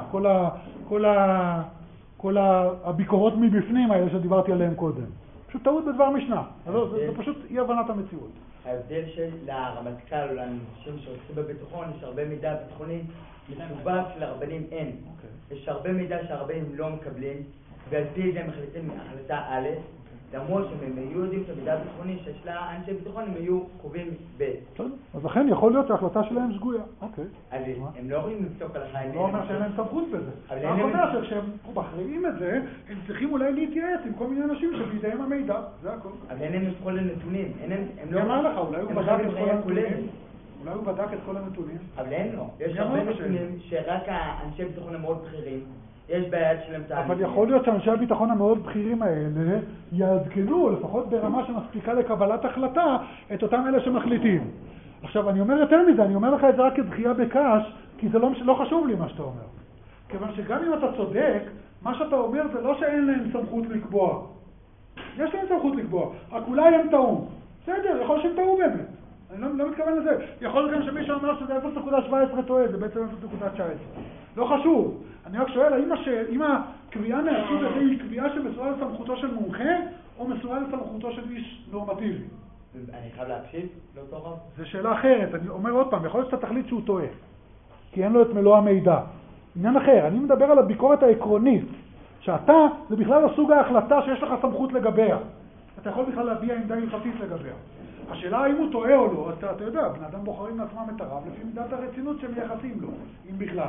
כל הביקורות מבפנים האלה שדיברתי עליהם קודם. פשוט טעות בדבר משנה. זה פשוט אי הבנת המציאות. ההבדל של הרמטכ"ל או לאנשים שעושים בביטחון, יש הרבה מידע ביטחוני מסובך שלרבנים אין. יש הרבה מידע שהרבנים לא מקבלים, ועל פי זה הם מחליטים החלטה א', למרות שהם היו יודעים שהמידע הביטחוני שיש לה אנשי ביטחון, הם היו קובעים ב'. אז לכן יכול להיות שההחלטה שלהם שגויה. אוקיי. אז הם לא יכולים לפסוק הלכה. לא אומר שאין להם סמכות בזה. אני אומר שכשהם מכריעים את זה, הם צריכים אולי להתייעץ עם כל מיני אנשים שבידיהם המידע. זה הכל. אבל אין להם את כל הנתונים. אני אמר לך, אולי הוא בדק את כל הנתונים. אולי הוא בדק את כל הנתונים. אבל אין לו. יש הרבה נתונים שרק האנשי ביטחון המאוד בכירים, יש ביד שלהם תהליכים. אבל יכול להיות שאנשי הביטחון המאוד בכירים האלה יעדכנו, לפחות ברמה שמספיקה לקבלת החלטה, את אותם אלה שמחליטים. עכשיו, אני אומר יותר מזה, אני אומר לך את זה רק כדחייה בקש, כי זה לא חשוב לי מה שאתה אומר. כיוון שגם אם אתה צודק, מה שאתה אומר זה לא שאין להם סמכות לקבוע. יש להם סמכות לקבוע, רק אולי הם טעו. בסדר, יכול שהם טעו באמת. אני לא מתכוון לזה. יכול להיות גם שמישהו אמר שזה 0.17 טועה, זה בעצם 0.19. לא חשוב. אני רק שואל, האם הקביעה מהסוג הזה היא קביעה שמסורה לסמכותו של מומחה, או מסורה לסמכותו של איש נורמטיבי? אני חייב להקשיב לאותו רב? זו שאלה אחרת. אני אומר עוד פעם, יכול להיות שאתה תחליט שהוא טועה, כי אין לו את מלוא המידע. עניין אחר, אני מדבר על הביקורת העקרונית, שאתה, זה בכלל לא סוג ההחלטה שיש לך סמכות לגביה. אתה יכול בכלל להביע עמדה הלכתית לגביה. השאלה האם הוא טועה או לא, אתה יודע, בני אדם בוחרים לעצמם את הרב לפי מידת הרצינות שהם מייחסים לו, אם בכלל.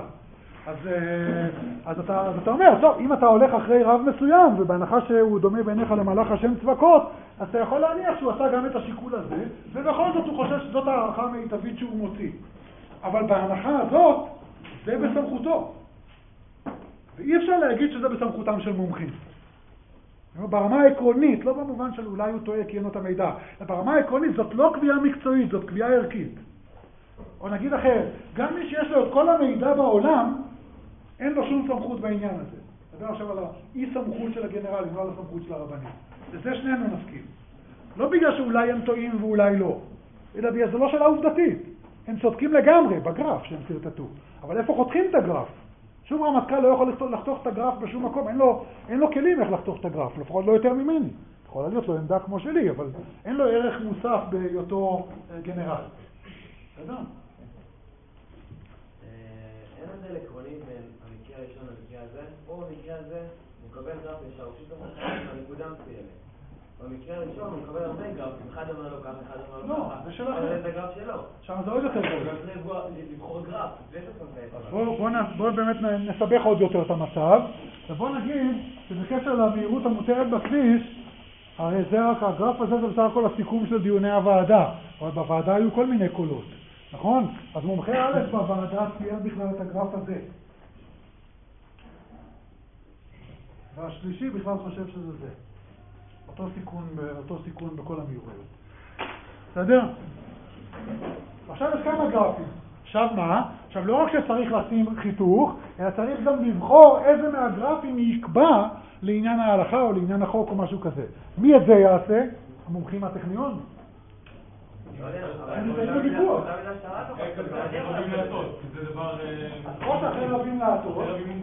אז אתה אומר, טוב, אם אתה הולך אחרי רב מסוים, ובהנחה שהוא דומה בעיניך למלאך השם צבקות, אז אתה יכול להניח שהוא עשה גם את השיקול הזה, ובכל זאת הוא חושב שזאת הערכה המיטבית שהוא מוציא. אבל בהנחה הזאת, זה בסמכותו. ואי אפשר להגיד שזה בסמכותם של מומחים. ברמה העקרונית, לא במובן של אולי הוא טועה כי אין לו את המידע, ברמה העקרונית זאת לא קביעה מקצועית, זאת קביעה ערכית. או נגיד אחר, גם מי שיש לו את כל המידע בעולם, אין לו שום סמכות בעניין הזה. נדבר עכשיו על האי סמכות של הגנרלים, לא על הסמכות של הרבנים. וזה שנינו נסכים. לא בגלל שאולי הם טועים ואולי לא, אלא בגלל זה לא שאלה עובדתית. הם צודקים לגמרי בגרף שהם סרטטו. אבל איפה חותכים את הגרף? שום רמטכ"ל לא יכול לחתוך את הגרף בשום מקום, אין לו כלים איך לחתוך את הגרף, לפחות לא יותר ממני. יכולה להיות לו עמדה כמו שלי, אבל אין לו ערך מוסף בהיותו גנרל. בסדר? אין הבדל עקרוני בין המקרה הראשון למקרה הזה, או במקרה הזה הוא מקבל גרף ישר, הוא פשוט המחשב בנקודה מסוימת. במקרה הראשון הוא מקבל הרבה גרפים, אחד אומר לו ככה, אחד אומר לו ככה. לא, זה שאלה אחרת. זה הגרף שלו. שם זה עוד יותר טוב. לבחור גרף, זה בואו באמת נסבך עוד יותר את המצב, ובואו נגיד שבקשר למהירות המותרת בכביש, הרי זה רק הגרף הזה זה בסך הכל הסיכום של דיוני הוועדה, אבל בוועדה היו כל מיני קולות, נכון? אז מומחה א' בוועדה ציין בכלל את הגרף הזה. והשלישי בכלל חושב שזה זה. אותו סיכון בכל המהירויות. בסדר? עכשיו יש כמה גרפים. עכשיו מה? עכשיו לא רק שצריך לשים חיתוך, אלא צריך גם לבחור איזה מהגרפים יקבע לעניין ההלכה או לעניין החוק או משהו כזה. מי את זה יעשה? המומחים הטכניון? אין זה ויכוח. או שאחרי רבים לעשות,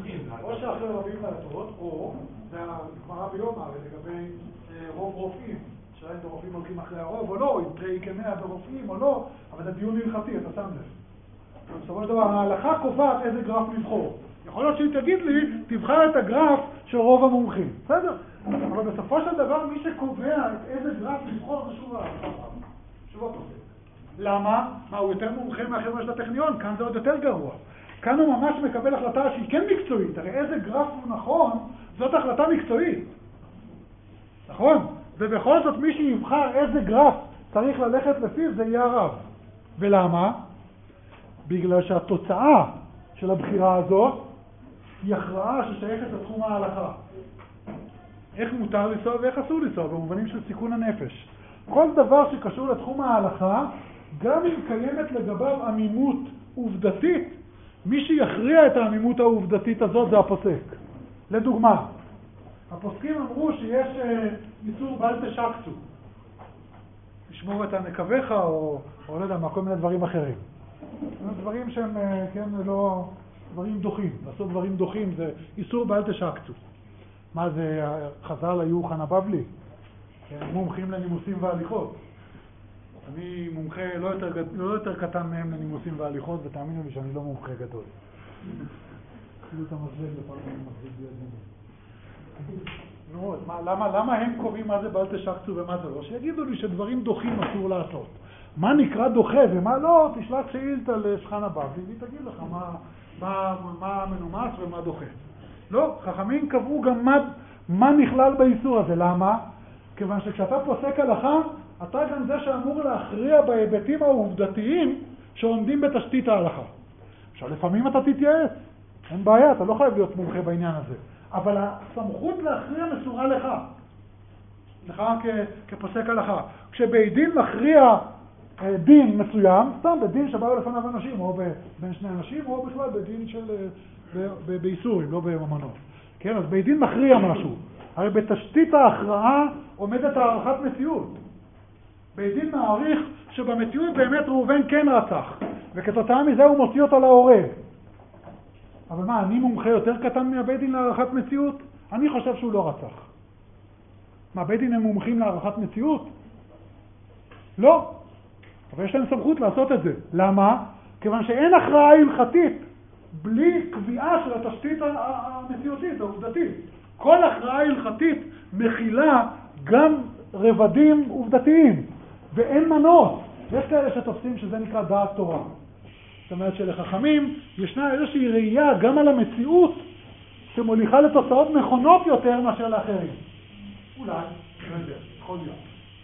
או זה הגמרא ביומא לגבי רוב רופאים, שאלה אם הרופאים הולכים אחרי הרוב או לא, אם תראי כמאה ברופאים או לא, אבל זה דיון הלכתי, אתה שם לב. בסופו של דבר, ההלכה קובעת איזה גרף לבחור. יכול להיות שהיא תגיד לי, תבחר את הגרף של רוב המומחים. בסדר? אבל בסופו של דבר, מי שקובע את איזה גרף לבחור זה שוב ההלכה. שוב הפוסק. למה? מה, הוא יותר מומחה מהחבר'ה של הטכניון? כאן זה עוד יותר גרוע. כאן הוא ממש מקבל החלטה שהיא כן מקצועית. הרי איזה גרף הוא נכון, זאת החלטה מקצועית. נכון? ובכל זאת מי שיבחר איזה גרף צריך ללכת לפיו זה יהיה הרב. ולמה? בגלל שהתוצאה של הבחירה הזאת היא הכרעה ששייכת לתחום ההלכה. איך מותר לנסוע ואיך אסור לנסוע, במובנים של סיכון הנפש. כל דבר שקשור לתחום ההלכה, גם אם קיימת לגביו עמימות עובדתית, מי שיכריע את העמימות העובדתית הזאת זה הפוסק. לדוגמה, הפוסקים אמרו שיש איסור בל תשקצו. לשמור את הנקביך או לא יודע מה, כל מיני דברים אחרים. דברים שהם, כן, לא, דברים דוחים. לעשות דברים דוחים זה איסור בל תשקצו. מה זה, חז"ל היו חנה בבלי? מומחים לנימוסים והליכות. אני מומחה לא יותר קטן מהם לנימוסים והליכות, ותאמינו לי שאני לא מומחה גדול. אפילו את המזלג לפעמים מחזיק בידינו. למה הם קובעים מה זה בל תשקצו ומה זה לא? שיגידו לי שדברים דוחים אסור לעשות. מה נקרא דוחה ומה לא? תשלח שאילתה לשחנה בבלי והיא תגיד לך מה מנומס ומה דוחה. לא, חכמים קבעו גם מה נכלל באיסור הזה. למה? כיוון שכשאתה פוסק הלכה, אתה גם זה שאמור להכריע בהיבטים העובדתיים שעומדים בתשתית ההלכה. עכשיו, לפעמים אתה תתייעץ, אין בעיה, אתה לא חייב להיות מומחה בעניין הזה. אבל הסמכות להכריע מסורה לך כפוסק הלכה. כשבית דין מכריע דין מסוים, סתם בדין שבאו לפניו אנשים, או בין שני אנשים, או בכלל בדין של באיסורים, לא בממונות. כן, אז בית דין מכריע משהו. הרי בתשתית ההכרעה עומדת הערכת מציאות. בית דין מעריך שבמציאות באמת ראובן כן רצח, וכתוצאה מזה הוא מוציא אותו להורג. אבל מה, אני מומחה יותר קטן מהבית דין להערכת מציאות? אני חושב שהוא לא רצח. מה, בית דין הם מומחים להערכת מציאות? לא. אבל יש להם סמכות לעשות את זה. למה? כיוון שאין הכרעה הלכתית בלי קביעה של התשתית המציאותית, העובדתית. כל הכרעה הלכתית מכילה גם רבדים עובדתיים, ואין מנוס. יש כאלה שתופסים שזה נקרא דעת תורה. זאת אומרת שלחכמים ישנה איזושהי ראייה גם על המציאות שמוליכה לתוצאות נכונות יותר מאשר לאחרים. אולי, יכול להיות.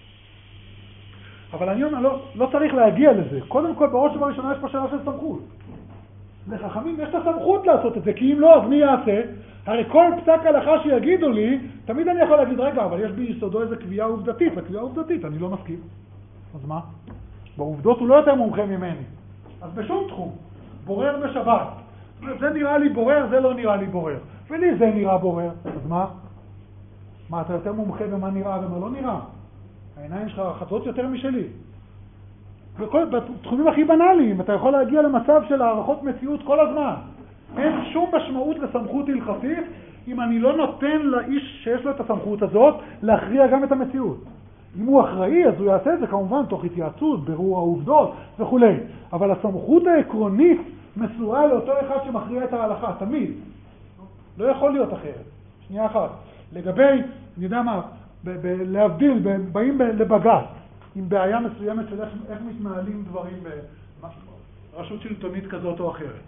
אבל אני אומר, לא צריך להגיע לזה. קודם כל, בראש ובראשונה יש פה שאלה של סמכות. לחכמים יש את הסמכות לעשות את זה, כי אם לא, אז מי יעשה? הרי כל פסק הלכה שיגידו לי, תמיד אני יכול להגיד, רגע, אבל יש ביסודו איזו קביעה עובדתית, והקביעה עובדתית, אני לא מסכים. אז מה? בעובדות הוא לא יותר מומחה ממני. אז בשום תחום, בורר בשבת. זה נראה לי בורר, זה לא נראה לי בורר. ולי זה נראה בורר. אז מה? מה, אתה יותר מומחה במה נראה ומה לא נראה? העיניים שלך חזות יותר משלי. בתחומים הכי בנאליים, אתה יכול להגיע למצב של הערכות מציאות כל הזמן. אין שום משמעות לסמכות הלכתית אם אני לא נותן לאיש שיש לו את הסמכות הזאת להכריע גם את המציאות. אם הוא אחראי, אז הוא יעשה את זה כמובן תוך התייעצות, ברור העובדות וכו'. אבל הסמכות העקרונית מסורה לאותו אחד שמכריע את ההלכה, תמיד. לא יכול להיות אחרת. שנייה אחת. לגבי, אני יודע מה, להבדיל, באים לבג"ץ עם בעיה מסוימת של איך מתנהלים דברים ברשות שלטונית כזאת או אחרת.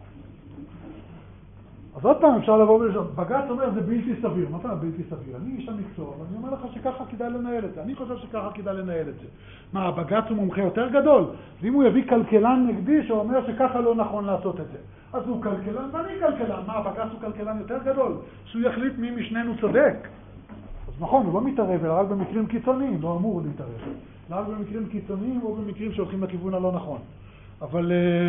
אז עוד פעם אפשר לבוא ולשאול, בג"ץ אומר זה בלתי סביר. מה זה בלתי סביר? אני איש המקצוע, ואני אומר לך שככה כדאי לנהל את זה. אני חושב שככה כדאי לנהל את זה. מה, הבג"ץ הוא מומחה יותר גדול? ואם הוא יביא כלכלן נגדי שאומר שככה לא נכון לעשות את זה, אז הוא כלכלן ואני כלכלן. מה, הבג"ץ הוא כלכלן יותר גדול? שהוא יחליט מי משנינו צודק. אז נכון, הוא לא מתערב, אלא רק במקרים קיצוניים, לא אמור להתערב. לא רק במקרים קיצוניים או במקרים שהולכים לכיוון הלא נכון. אבל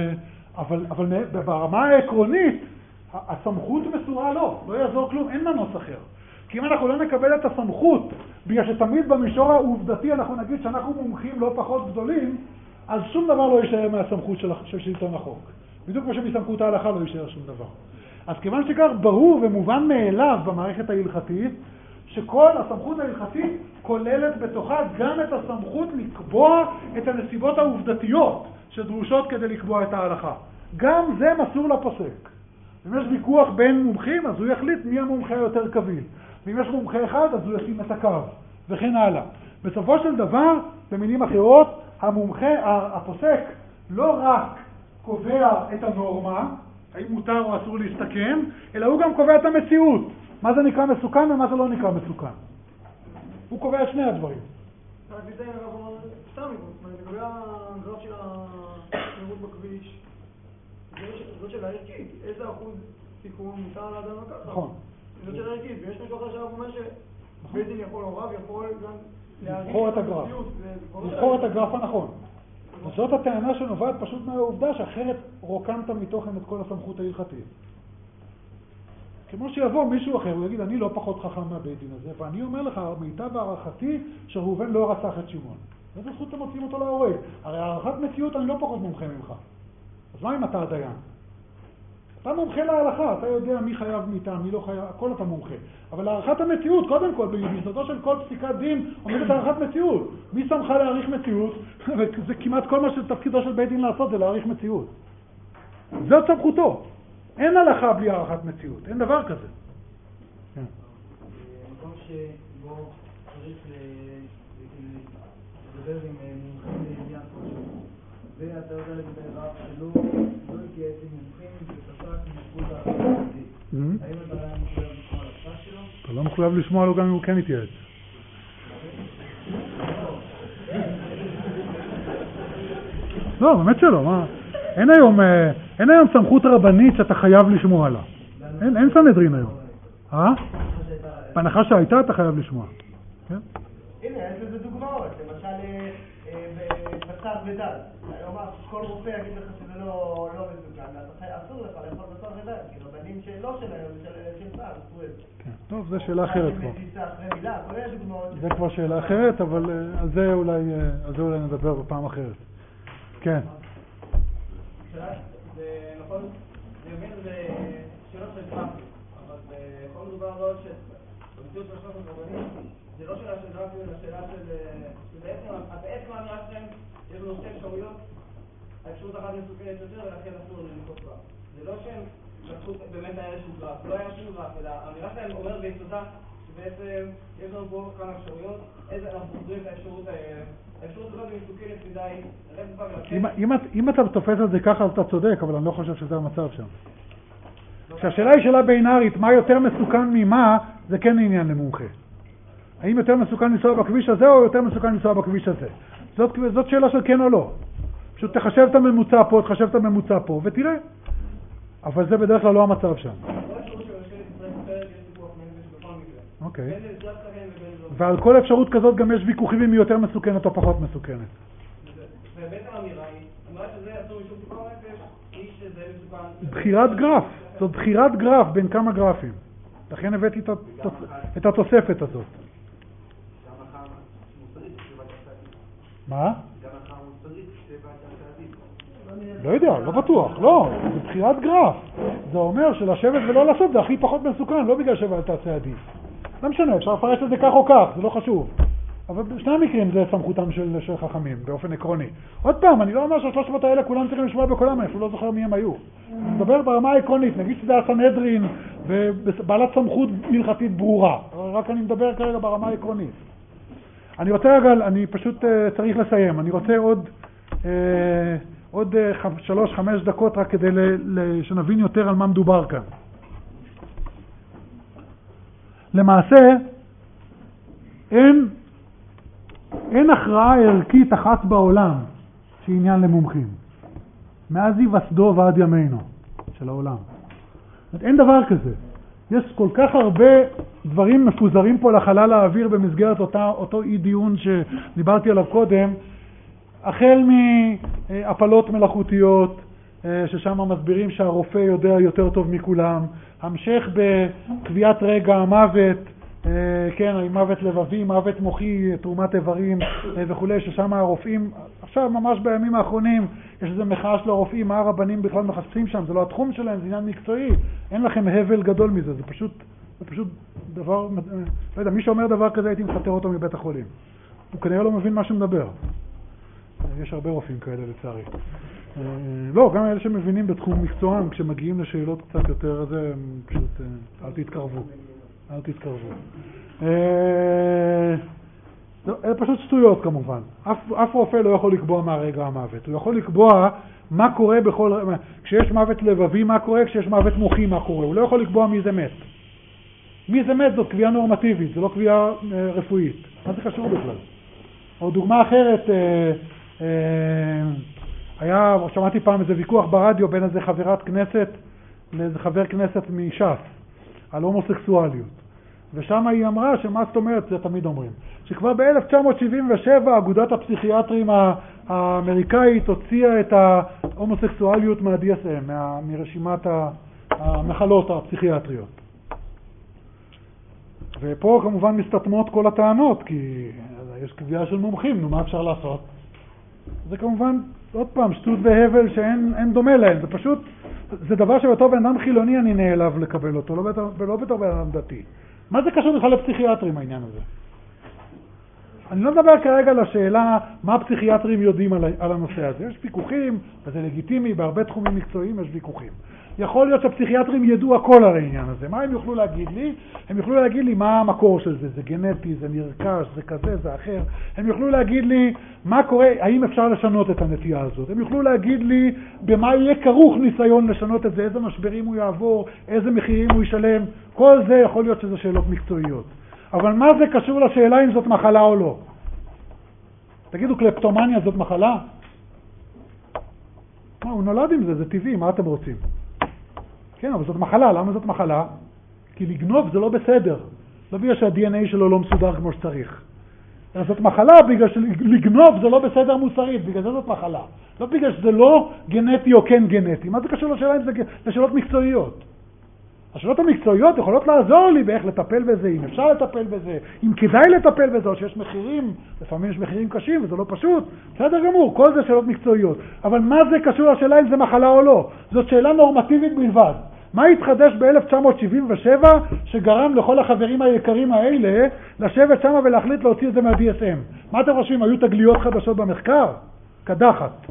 ברמה העקרונית, הסמכות מסורה לא יעזור כלום, אין מנוס אחר. כי אם אנחנו לא נקבל את הסמכות, בגלל שתמיד במישור העובדתי אנחנו נגיד שאנחנו מומחים לא פחות גדולים, אז שום דבר לא יישאר מהסמכות של שלטון החוק. בדיוק כמו שמסמכות ההלכה לא יישאר שום דבר. אז כיוון שכך ברור ומובן מאליו במערכת ההלכתית, שכל הסמכות ההלכתית כוללת בתוכה גם את הסמכות לקבוע את הנסיבות העובדתיות שדרושות כדי לקבוע את ההלכה. גם זה מסור לפוסק. אם יש ויכוח בין מומחים, אז הוא יחליט מי המומחה יותר קביל. ואם יש מומחה אחד, אז הוא ישים את הקו, וכן הלאה. בסופו של דבר, במילים אחרות, הפוסק לא רק קובע את הנורמה, האם מותר או אסור להסתכן, אלא הוא גם קובע את המציאות. מה זה נקרא מסוכן ומה זה לא נקרא מסוכן. הוא קובע את שני הדברים. רק לזה סתם, לגבי הגרף של המהירות בכביש, זאת של הערכית, איזה אחוז סיכון מותר לאדם לקחת? נכון. זאת של הערכית, ויש משהו אחר שאנחנו אומר שבית דין יכול או רב יכול גם לבחור את הגרף. לבחור את הגרף הנכון. וזאת הטענה שנובעת פשוט מהעובדה שאחרת רוקמת מתוכן את כל הסמכות ההלכתית. כמו שיבוא מישהו אחר, הוא יגיד, אני לא פחות חכם מהבית דין הזה, ואני אומר לך, מיטב הערכתי שראובן לא רצח את שמעון. איזה זכות אתם מוצאים אותו להורג? הרי הערכת מציאות אני לא פחות מומחה ממך. אז מה אם אתה הדיין? אתה מומחה להלכה, אתה יודע מי חייב מיתה, מי לא חייב, הכל אתה מומחה. אבל להערכת המציאות, קודם כל, ביסודו של כל פסיקת דין, עומדת הערכת מציאות. מי שמך להעריך מציאות? וזה כמעט כל מה שתפקידו של בית דין לעשות, זה להעריך מציאות. זאת סמכותו. אין הלכה בלי הערכת מציאות, אין דבר כזה. מקום שבו צריך לדבר עם מומחים לעניין כלשהו, ואתה יודע לגבי רב שלא התייעץ עם מומחים ופסק מזכות ההלכתית. האם אתה היה מחויב לשמוע על הפסק שלו? אתה לא מחויב לשמוע לו גם אם הוא כן התייעץ. לא, באמת שלא, מה? אין היום סמכות רבנית שאתה חייב לשמוע עליה. אין סנהדרין היום. בהנחה שהייתה אתה חייב לשמוע. הנה, יש לזה דוגמאות. למשל, בצר ודת. היום כל רופא יגיד לך שזה לא מסוכן. אסור לך לאכול בשר ודם, כי רבנים שלא שלהם, של צה"ל, עשו את זה. טוב, זה שאלה אחרת כבר. אחרי מילה, כל מיני דוגמאות. זה כבר שאלה אחרת, אבל על זה אולי נדבר בפעם אחרת. כן. זה נכון, אני מבין, זה שאלות של גרפים, אבל בכל מדובר לא במציאות של שלושת רבנים, זה לא שאלה של גרפים, אלא שאלה של... בעצם האמירה שלהם, יש לנו שתי אפשרויות, האפשרות אחת מסוכנת יותר, ולכן אסור לנקוט בה. זה לא שהם לקחו באמת היה איזשהו גרף, לא היה שום גרף, אלא האמירה שלהם אומרת ביסודה שבעצם יש לנו פה כמה אפשרויות, איזה אנחנו חוזרים את האפשרות הזאת היא מסוכנת מדי, אם אתה תופס את זה ככה אז אתה צודק, אבל אני לא חושב שזה המצב שם. כשהשאלה היא שאלה בינארית, מה יותר מסוכן ממה, זה כן עניין למומחה. האם יותר מסוכן לנסוע בכביש הזה או יותר מסוכן לנסוע בכביש הזה? זאת שאלה של כן או לא. פשוט תחשב את הממוצע פה, תחשב את הממוצע פה ותראה. אבל זה בדרך כלל לא המצב שם. אוקיי. ועל כל אפשרות כזאת גם יש ויכוחים אם היא יותר מסוכנת או פחות מסוכנת. ובעצם האמירה שזה אסור משום טיפול נפש, היא שזה מסוכן. בחירת גרף. זאת בחירת גרף בין כמה גרפים. לכן הבאתי את התוספת הזאת. מה? לא יודע, לא בטוח, לא, זה בחירת גרף. זה אומר שלשבת ולא לעשות זה הכי פחות מסוכן, לא בגלל שבעת הצעדים. לא משנה, אפשר לפרש את זה כך או כך, זה לא חשוב. אבל בשני המקרים זה סמכותם של חכמים, באופן עקרוני. עוד פעם, אני לא אומר שהשלושת האלה כולם צריכים לשמוע בקולם, אני לא זוכר מי הם היו. אני מדבר ברמה העקרונית, נגיד שזה הסנהדרין ובעלת סמכות מלכתית ברורה. רק אני מדבר כרגע ברמה העקרונית. אני רוצה רגע, אני פשוט צריך לסיים. אני רוצה עוד 3-5 דקות רק כדי שנבין יותר על מה מדובר כאן. למעשה, אין הכרעה ערכית אחת בעולם שהיא עניין למומחים. מאז היווסדו ועד ימינו של העולם. אין דבר כזה. יש כל כך הרבה דברים מפוזרים פה לחלל האוויר במסגרת אותו אי דיון שדיברתי עליו קודם, החל מהפלות מלאכותיות, ששם מסבירים שהרופא יודע יותר טוב מכולם, המשך בקביעת רגע המוות, כן, מוות לבבי, מוות מוחי, תרומת איברים וכו', ששם הרופאים, עכשיו ממש בימים האחרונים יש איזו מחאה של הרופאים, מה הרבנים בכלל מחפשים שם, זה לא התחום שלהם, זה עניין מקצועי, אין לכם הבל גדול מזה, זה פשוט דבר, לא יודע, מי שאומר דבר כזה הייתי מפטר אותו מבית החולים, הוא כנראה לא מבין מה שמדבר. יש הרבה רופאים כאלה לצערי. לא, גם אלה שמבינים בתחום מקצועם, כשמגיעים לשאלות קצת יותר, זה פשוט, אל תתקרבו. אלה פשוט שטויות כמובן. אף רופא לא יכול לקבוע מה רגע המוות. הוא יכול לקבוע מה קורה כשיש מוות לבבי, מה קורה, כשיש מוות מוחי, מה קורה. הוא לא יכול לקבוע מי זה מת. מי זה מת זאת קביעה נורמטיבית, זה לא קביעה רפואית. מה זה קשור בכלל? או דוגמה אחרת, שמעתי פעם איזה ויכוח ברדיו בין איזה חברת כנסת לאיזה חבר כנסת מש"ס על הומוסקסואליות. ושם היא אמרה שמה זאת אומרת, זה תמיד אומרים, שכבר ב-1977 אגודת הפסיכיאטרים האמריקאית הוציאה את ההומוסקסואליות מה-DSM, מרשימת המחלות הפסיכיאטריות. ופה כמובן מסתתמות כל הטענות, כי יש קביעה של מומחים, נו מה אפשר לעשות? זה כמובן, עוד פעם, שטות והבל שאין דומה להם, זה פשוט, זה דבר שבתור בן אדם חילוני אני נעלב לקבל אותו, לא בתור בן אדם דתי. מה זה קשור בכלל לפסיכיאטרים העניין הזה? אני לא מדבר כרגע על השאלה מה הפסיכיאטרים יודעים על הנושא הזה. יש ויכוחים, וזה לגיטימי, בהרבה תחומים מקצועיים יש ויכוחים. יכול להיות שהפסיכיאטרים ידעו הכל על העניין הזה. מה הם יוכלו להגיד לי? הם יוכלו להגיד לי מה המקור של זה, זה גנטי, זה נרכש, זה כזה, זה אחר. הם יוכלו להגיד לי מה קורה, האם אפשר לשנות את הנטייה הזאת. הם יוכלו להגיד לי במה יהיה כרוך ניסיון לשנות את זה, איזה משברים הוא יעבור, איזה מחירים הוא ישלם. כל זה יכול להיות שזה שאלות מקצועיות. אבל מה זה קשור לשאלה אם זאת מחלה או לא? תגידו, קלפטומניה זאת מחלה? הוא נולד עם זה, זה טבעי, מה אתם רוצים? כן, אבל זאת מחלה. למה זאת מחלה? כי לגנוב זה לא בסדר. לא בגלל שה-DNA שלו לא מסודר כמו שצריך. זאת מחלה בגלל שלגנוב זה לא בסדר מוסרית, בגלל זה זאת מחלה. לא בגלל שזה לא גנטי או כן גנטי. מה זה קשור לשאלה אם זה לשאלות מקצועיות? השאלות המקצועיות יכולות לעזור לי באיך לטפל בזה, אם אפשר לטפל בזה, אם כדאי לטפל בזה, או שיש מחירים, לפעמים יש מחירים קשים וזה לא פשוט. בסדר גמור, כל זה שאלות מקצועיות. אבל מה זה קשור לשאלה אם זה מחלה או לא? זאת שאלה נורמטיבית בלבד. מה התחדש ב-1977 שגרם לכל החברים היקרים האלה לשבת שם ולהחליט להוציא את זה מה-DSM? מה אתם חושבים? היו תגליות חדשות במחקר? קדחת.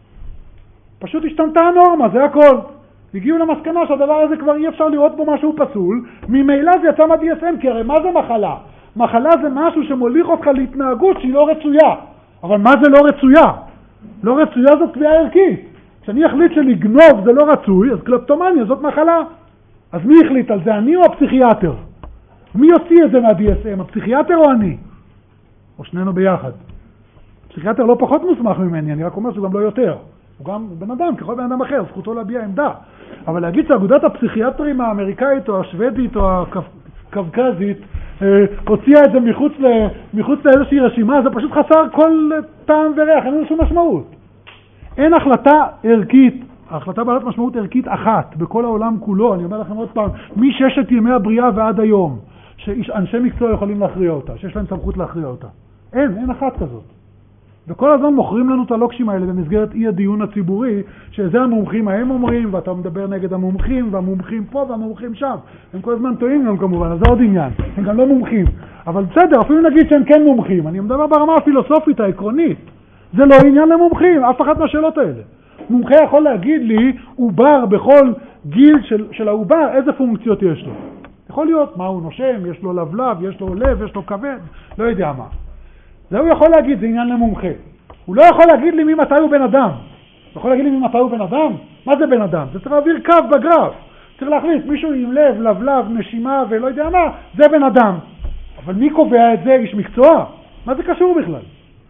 פשוט השתנתה הנורמה, זה הכל. הגיעו למסקנה שהדבר הזה כבר אי אפשר לראות בו משהו פסול, ממילא זה יצא מה-DSM, כי הרי מה זה מחלה? מחלה זה משהו שמוליך אותך להתנהגות שהיא לא רצויה. אבל מה זה לא רצויה? לא רצויה זאת קביעה ערכית. כשאני אחליט שלגנוב זה לא רצוי, אז קלפטומניה זאת מחלה. אז מי החליט על זה, אני או הפסיכיאטר? מי יוציא את זה מה-DSM, הפסיכיאטר או אני? או שנינו ביחד. הפסיכיאטר לא פחות מוסמך ממני, אני רק אומר שהוא גם לא יותר. הוא גם בן אדם, ככל בן אדם אחר, זכותו להביע עמדה. אבל להגיד שאגודת הפסיכיאטרים האמריקאית או השוודית או הקווקזית הוציאה את זה מחוץ לאיזושהי רשימה, זה פשוט חסר כל טעם וריח, אין שום משמעות. אין החלטה ערכית, ההחלטה בעלת משמעות ערכית אחת בכל העולם כולו, אני אומר לכם עוד פעם, מששת ימי הבריאה ועד היום, שאנשי מקצוע יכולים להכריע אותה, שיש להם סמכות להכריע אותה. אין אחת כזאת. וכל הזמן מוכרים לנו את הלוקשים האלה במסגרת אי הדיון הציבורי, שזה המומחים הם אומרים, ואתה מדבר נגד המומחים, והמומחים פה והמומחים שם. הם כל הזמן טועים גם כמובן, אז זה עוד עניין. הם גם לא מומחים. אבל בסדר, אפילו נגיד שהם כן מומחים. אני מדבר ברמה הפילוסופית, העקרונית. זה לא עניין למומחים, אף אחת מהשאלות האלה. מומחה יכול להגיד לי, עובר בכל גיל של העובר, איזה פונקציות יש לו. יכול להיות מה הוא נושם, יש לו לבלב, יש לו לב, יש לו כבד, לא יודע מה. זה הוא יכול להגיד, זה עניין למומחה. הוא לא יכול להגיד לי מתי הוא בן אדם. הוא יכול להגיד לי מתי הוא בן אדם? מה זה בן אדם? זה צריך להעביר קו בגרף. צריך להכניס מישהו עם לב, לבלב, נשימה ולא יודע מה, זה בן אדם. אבל מי קובע את זה? איש מקצוע? מה זה קשור בכלל?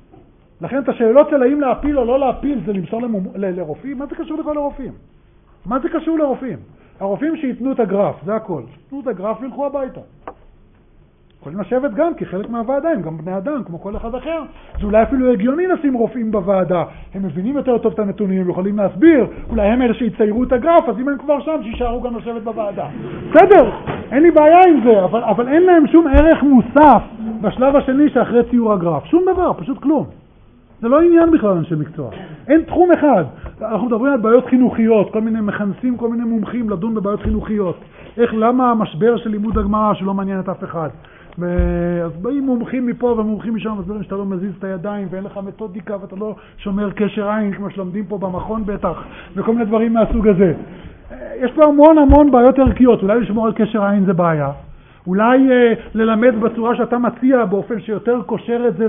לכן את השאלות של האם להפיל או לא להפיל זה למסור לרופאים, מה זה קשור לכל הרופאים? מה זה קשור לרופאים? הרופאים שיתנו את הגרף, זה הכל. שיתנו את הגרף וילכו הביתה. יכולים לשבת גם, כי חלק מהוועדה הם גם בני אדם, כמו כל אחד אחר. זה אולי אפילו הגיוני לשים רופאים בוועדה. הם מבינים יותר טוב את הנתונים, הם יכולים להסביר. אולי הם אלה שיציירו את הגרף, אז אם הם כבר שם, שישארו גם לשבת בוועדה. בסדר, אין לי בעיה עם זה, אבל אין להם שום ערך מוסף בשלב השני שאחרי ציור הגרף. שום דבר, פשוט כלום. זה לא עניין בכלל אנשי מקצוע. אין תחום אחד. אנחנו מדברים על בעיות חינוכיות, כל מיני מכנסים, כל מיני מומחים לדון בבעיות חינוכיות. למה המשבר של לימוד הגמרא שלא מעניין את אף אחד? אז באים מומחים מפה ומומחים משם, מסבירים שאתה לא מזיז את הידיים ואין לך מתודיקה ואתה לא שומר קשר עין כמו שלומדים פה במכון בטח וכל מיני דברים מהסוג הזה. יש פה המון בעיות ערכיות. אולי לשמור על קשר עין זה בעיה, אולי ללמד בצורה שאתה מציע באופן שיותר קושר את זה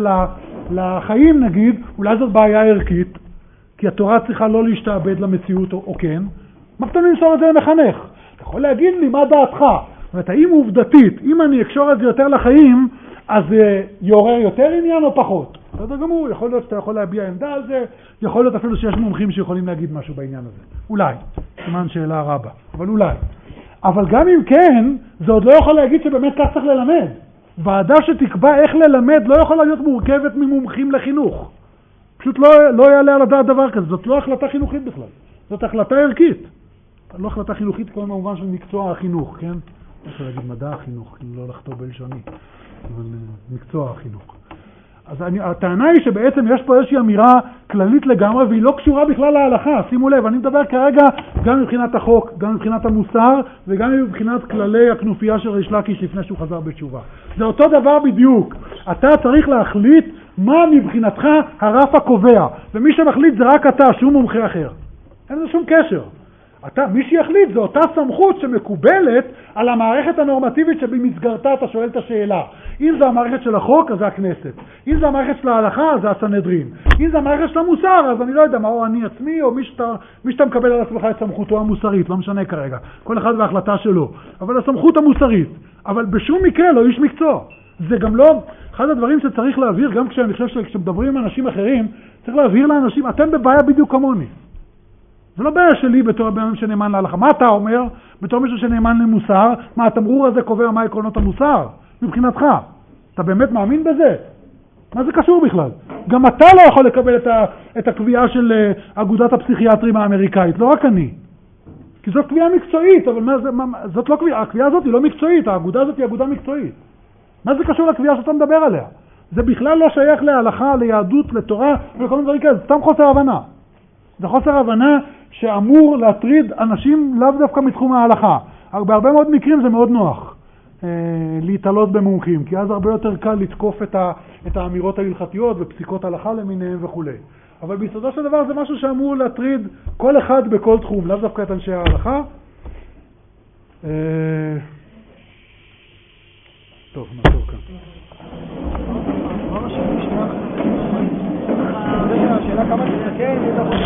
לחיים נגיד, אולי זאת בעיה ערכית, כי התורה צריכה לא להשתעבד למציאות או כן. מה פתאום למסור את זה למחנך? אתה יכול להגיד לי מה דעתך? זאת אומרת, האם עובדתית, אם אני אקשור את זה יותר לחיים, אז יעורר יותר עניין או פחות? בסדר גמור, יכול להיות שאתה יכול להביע עמדה על זה, יכול להיות אפילו שיש מומחים שיכולים להגיד משהו בעניין הזה. אולי, סימן שאלה רבה, אבל אולי. אבל גם אם כן, זה עוד לא יכול להגיד שבאמת כך צריך ללמד. ועדה שתקבע איך ללמד לא יכולה להיות מורכבת ממומחים לחינוך. פשוט לא יעלה על הדעת דבר כזה. זאת לא החלטה חינוכית בכלל. זאת החלטה ערכית. לא החלטה חינוכית כמו במובן של מקצוע החינוך, כן? אפשר להגיד מדע החינוך, לא לחתור בלשוני, אבל מקצוע החינוך. אז הטענה היא שבעצם יש פה איזושהי אמירה כללית לגמרי, והיא לא קשורה בכלל להלכה. שימו לב, אני מדבר כרגע גם מבחינת החוק, גם מבחינת המוסר, וגם מבחינת כללי הכנופיה של ריש לקיש לפני שהוא חזר בתשובה. זה אותו דבר בדיוק. אתה צריך להחליט מה מבחינתך הרף הקובע, ומי שמחליט זה רק אתה, שום מומחה אחר. אין לזה שום קשר. מי שיחליט זה אותה סמכות שמקובלת על המערכת הנורמטיבית שבמסגרתה אתה שואל את השאלה. אם זה המערכת של החוק, אז זה הכנסת. אם זה המערכת של ההלכה, אז זה הסנהדרין. אם זה המערכת של המוסר, אז אני לא יודע מה, או אני עצמי, או מי שאתה מקבל על עצמך את סמכותו המוסרית, לא משנה כרגע. כל אחד וההחלטה שלו. אבל הסמכות המוסרית. אבל בשום מקרה לא איש מקצוע. זה גם לא, אחד הדברים שצריך להבהיר, גם כשאני חושב שכשמדברים עם אנשים אחרים, צריך להבהיר לאנשים, אתם בבעיה בדיוק כמוני. זה לא בעיה שלי בתור בן אדם שנאמן להלכה. מה אתה אומר בתור מישהו שנאמן למוסר? מה התמרור הזה קובע מה עקרונות המוסר? מבחינתך. אתה באמת מאמין בזה? מה זה קשור בכלל? גם אתה לא יכול לקבל את הקביעה של אגודת הפסיכיאטרים האמריקאית, לא רק אני. כי זאת קביעה מקצועית, אבל זאת לא קביעה, הקביעה הזאת היא לא מקצועית, האגודה הזאת היא אגודה מקצועית. מה זה קשור לקביעה שאתה מדבר עליה? זה בכלל לא שייך להלכה, ליהדות, לתורה, וכל מיני דברים כאלה, זה סתם חוסר הבנה. זה חוסר הבנה שאמור להטריד אנשים לאו דווקא מתחום ההלכה. בהרבה מאוד מקרים זה מאוד נוח להתעלות במומחים, כי אז הרבה יותר קל לתקוף את האמירות ההלכתיות ופסיקות הלכה למיניהם וכו'. אבל ביסודו של דבר זה משהו שאמור להטריד כל אחד בכל תחום, לאו דווקא את אנשי ההלכה. טוב, נעצור כאן. השאלה כמה תסתכל,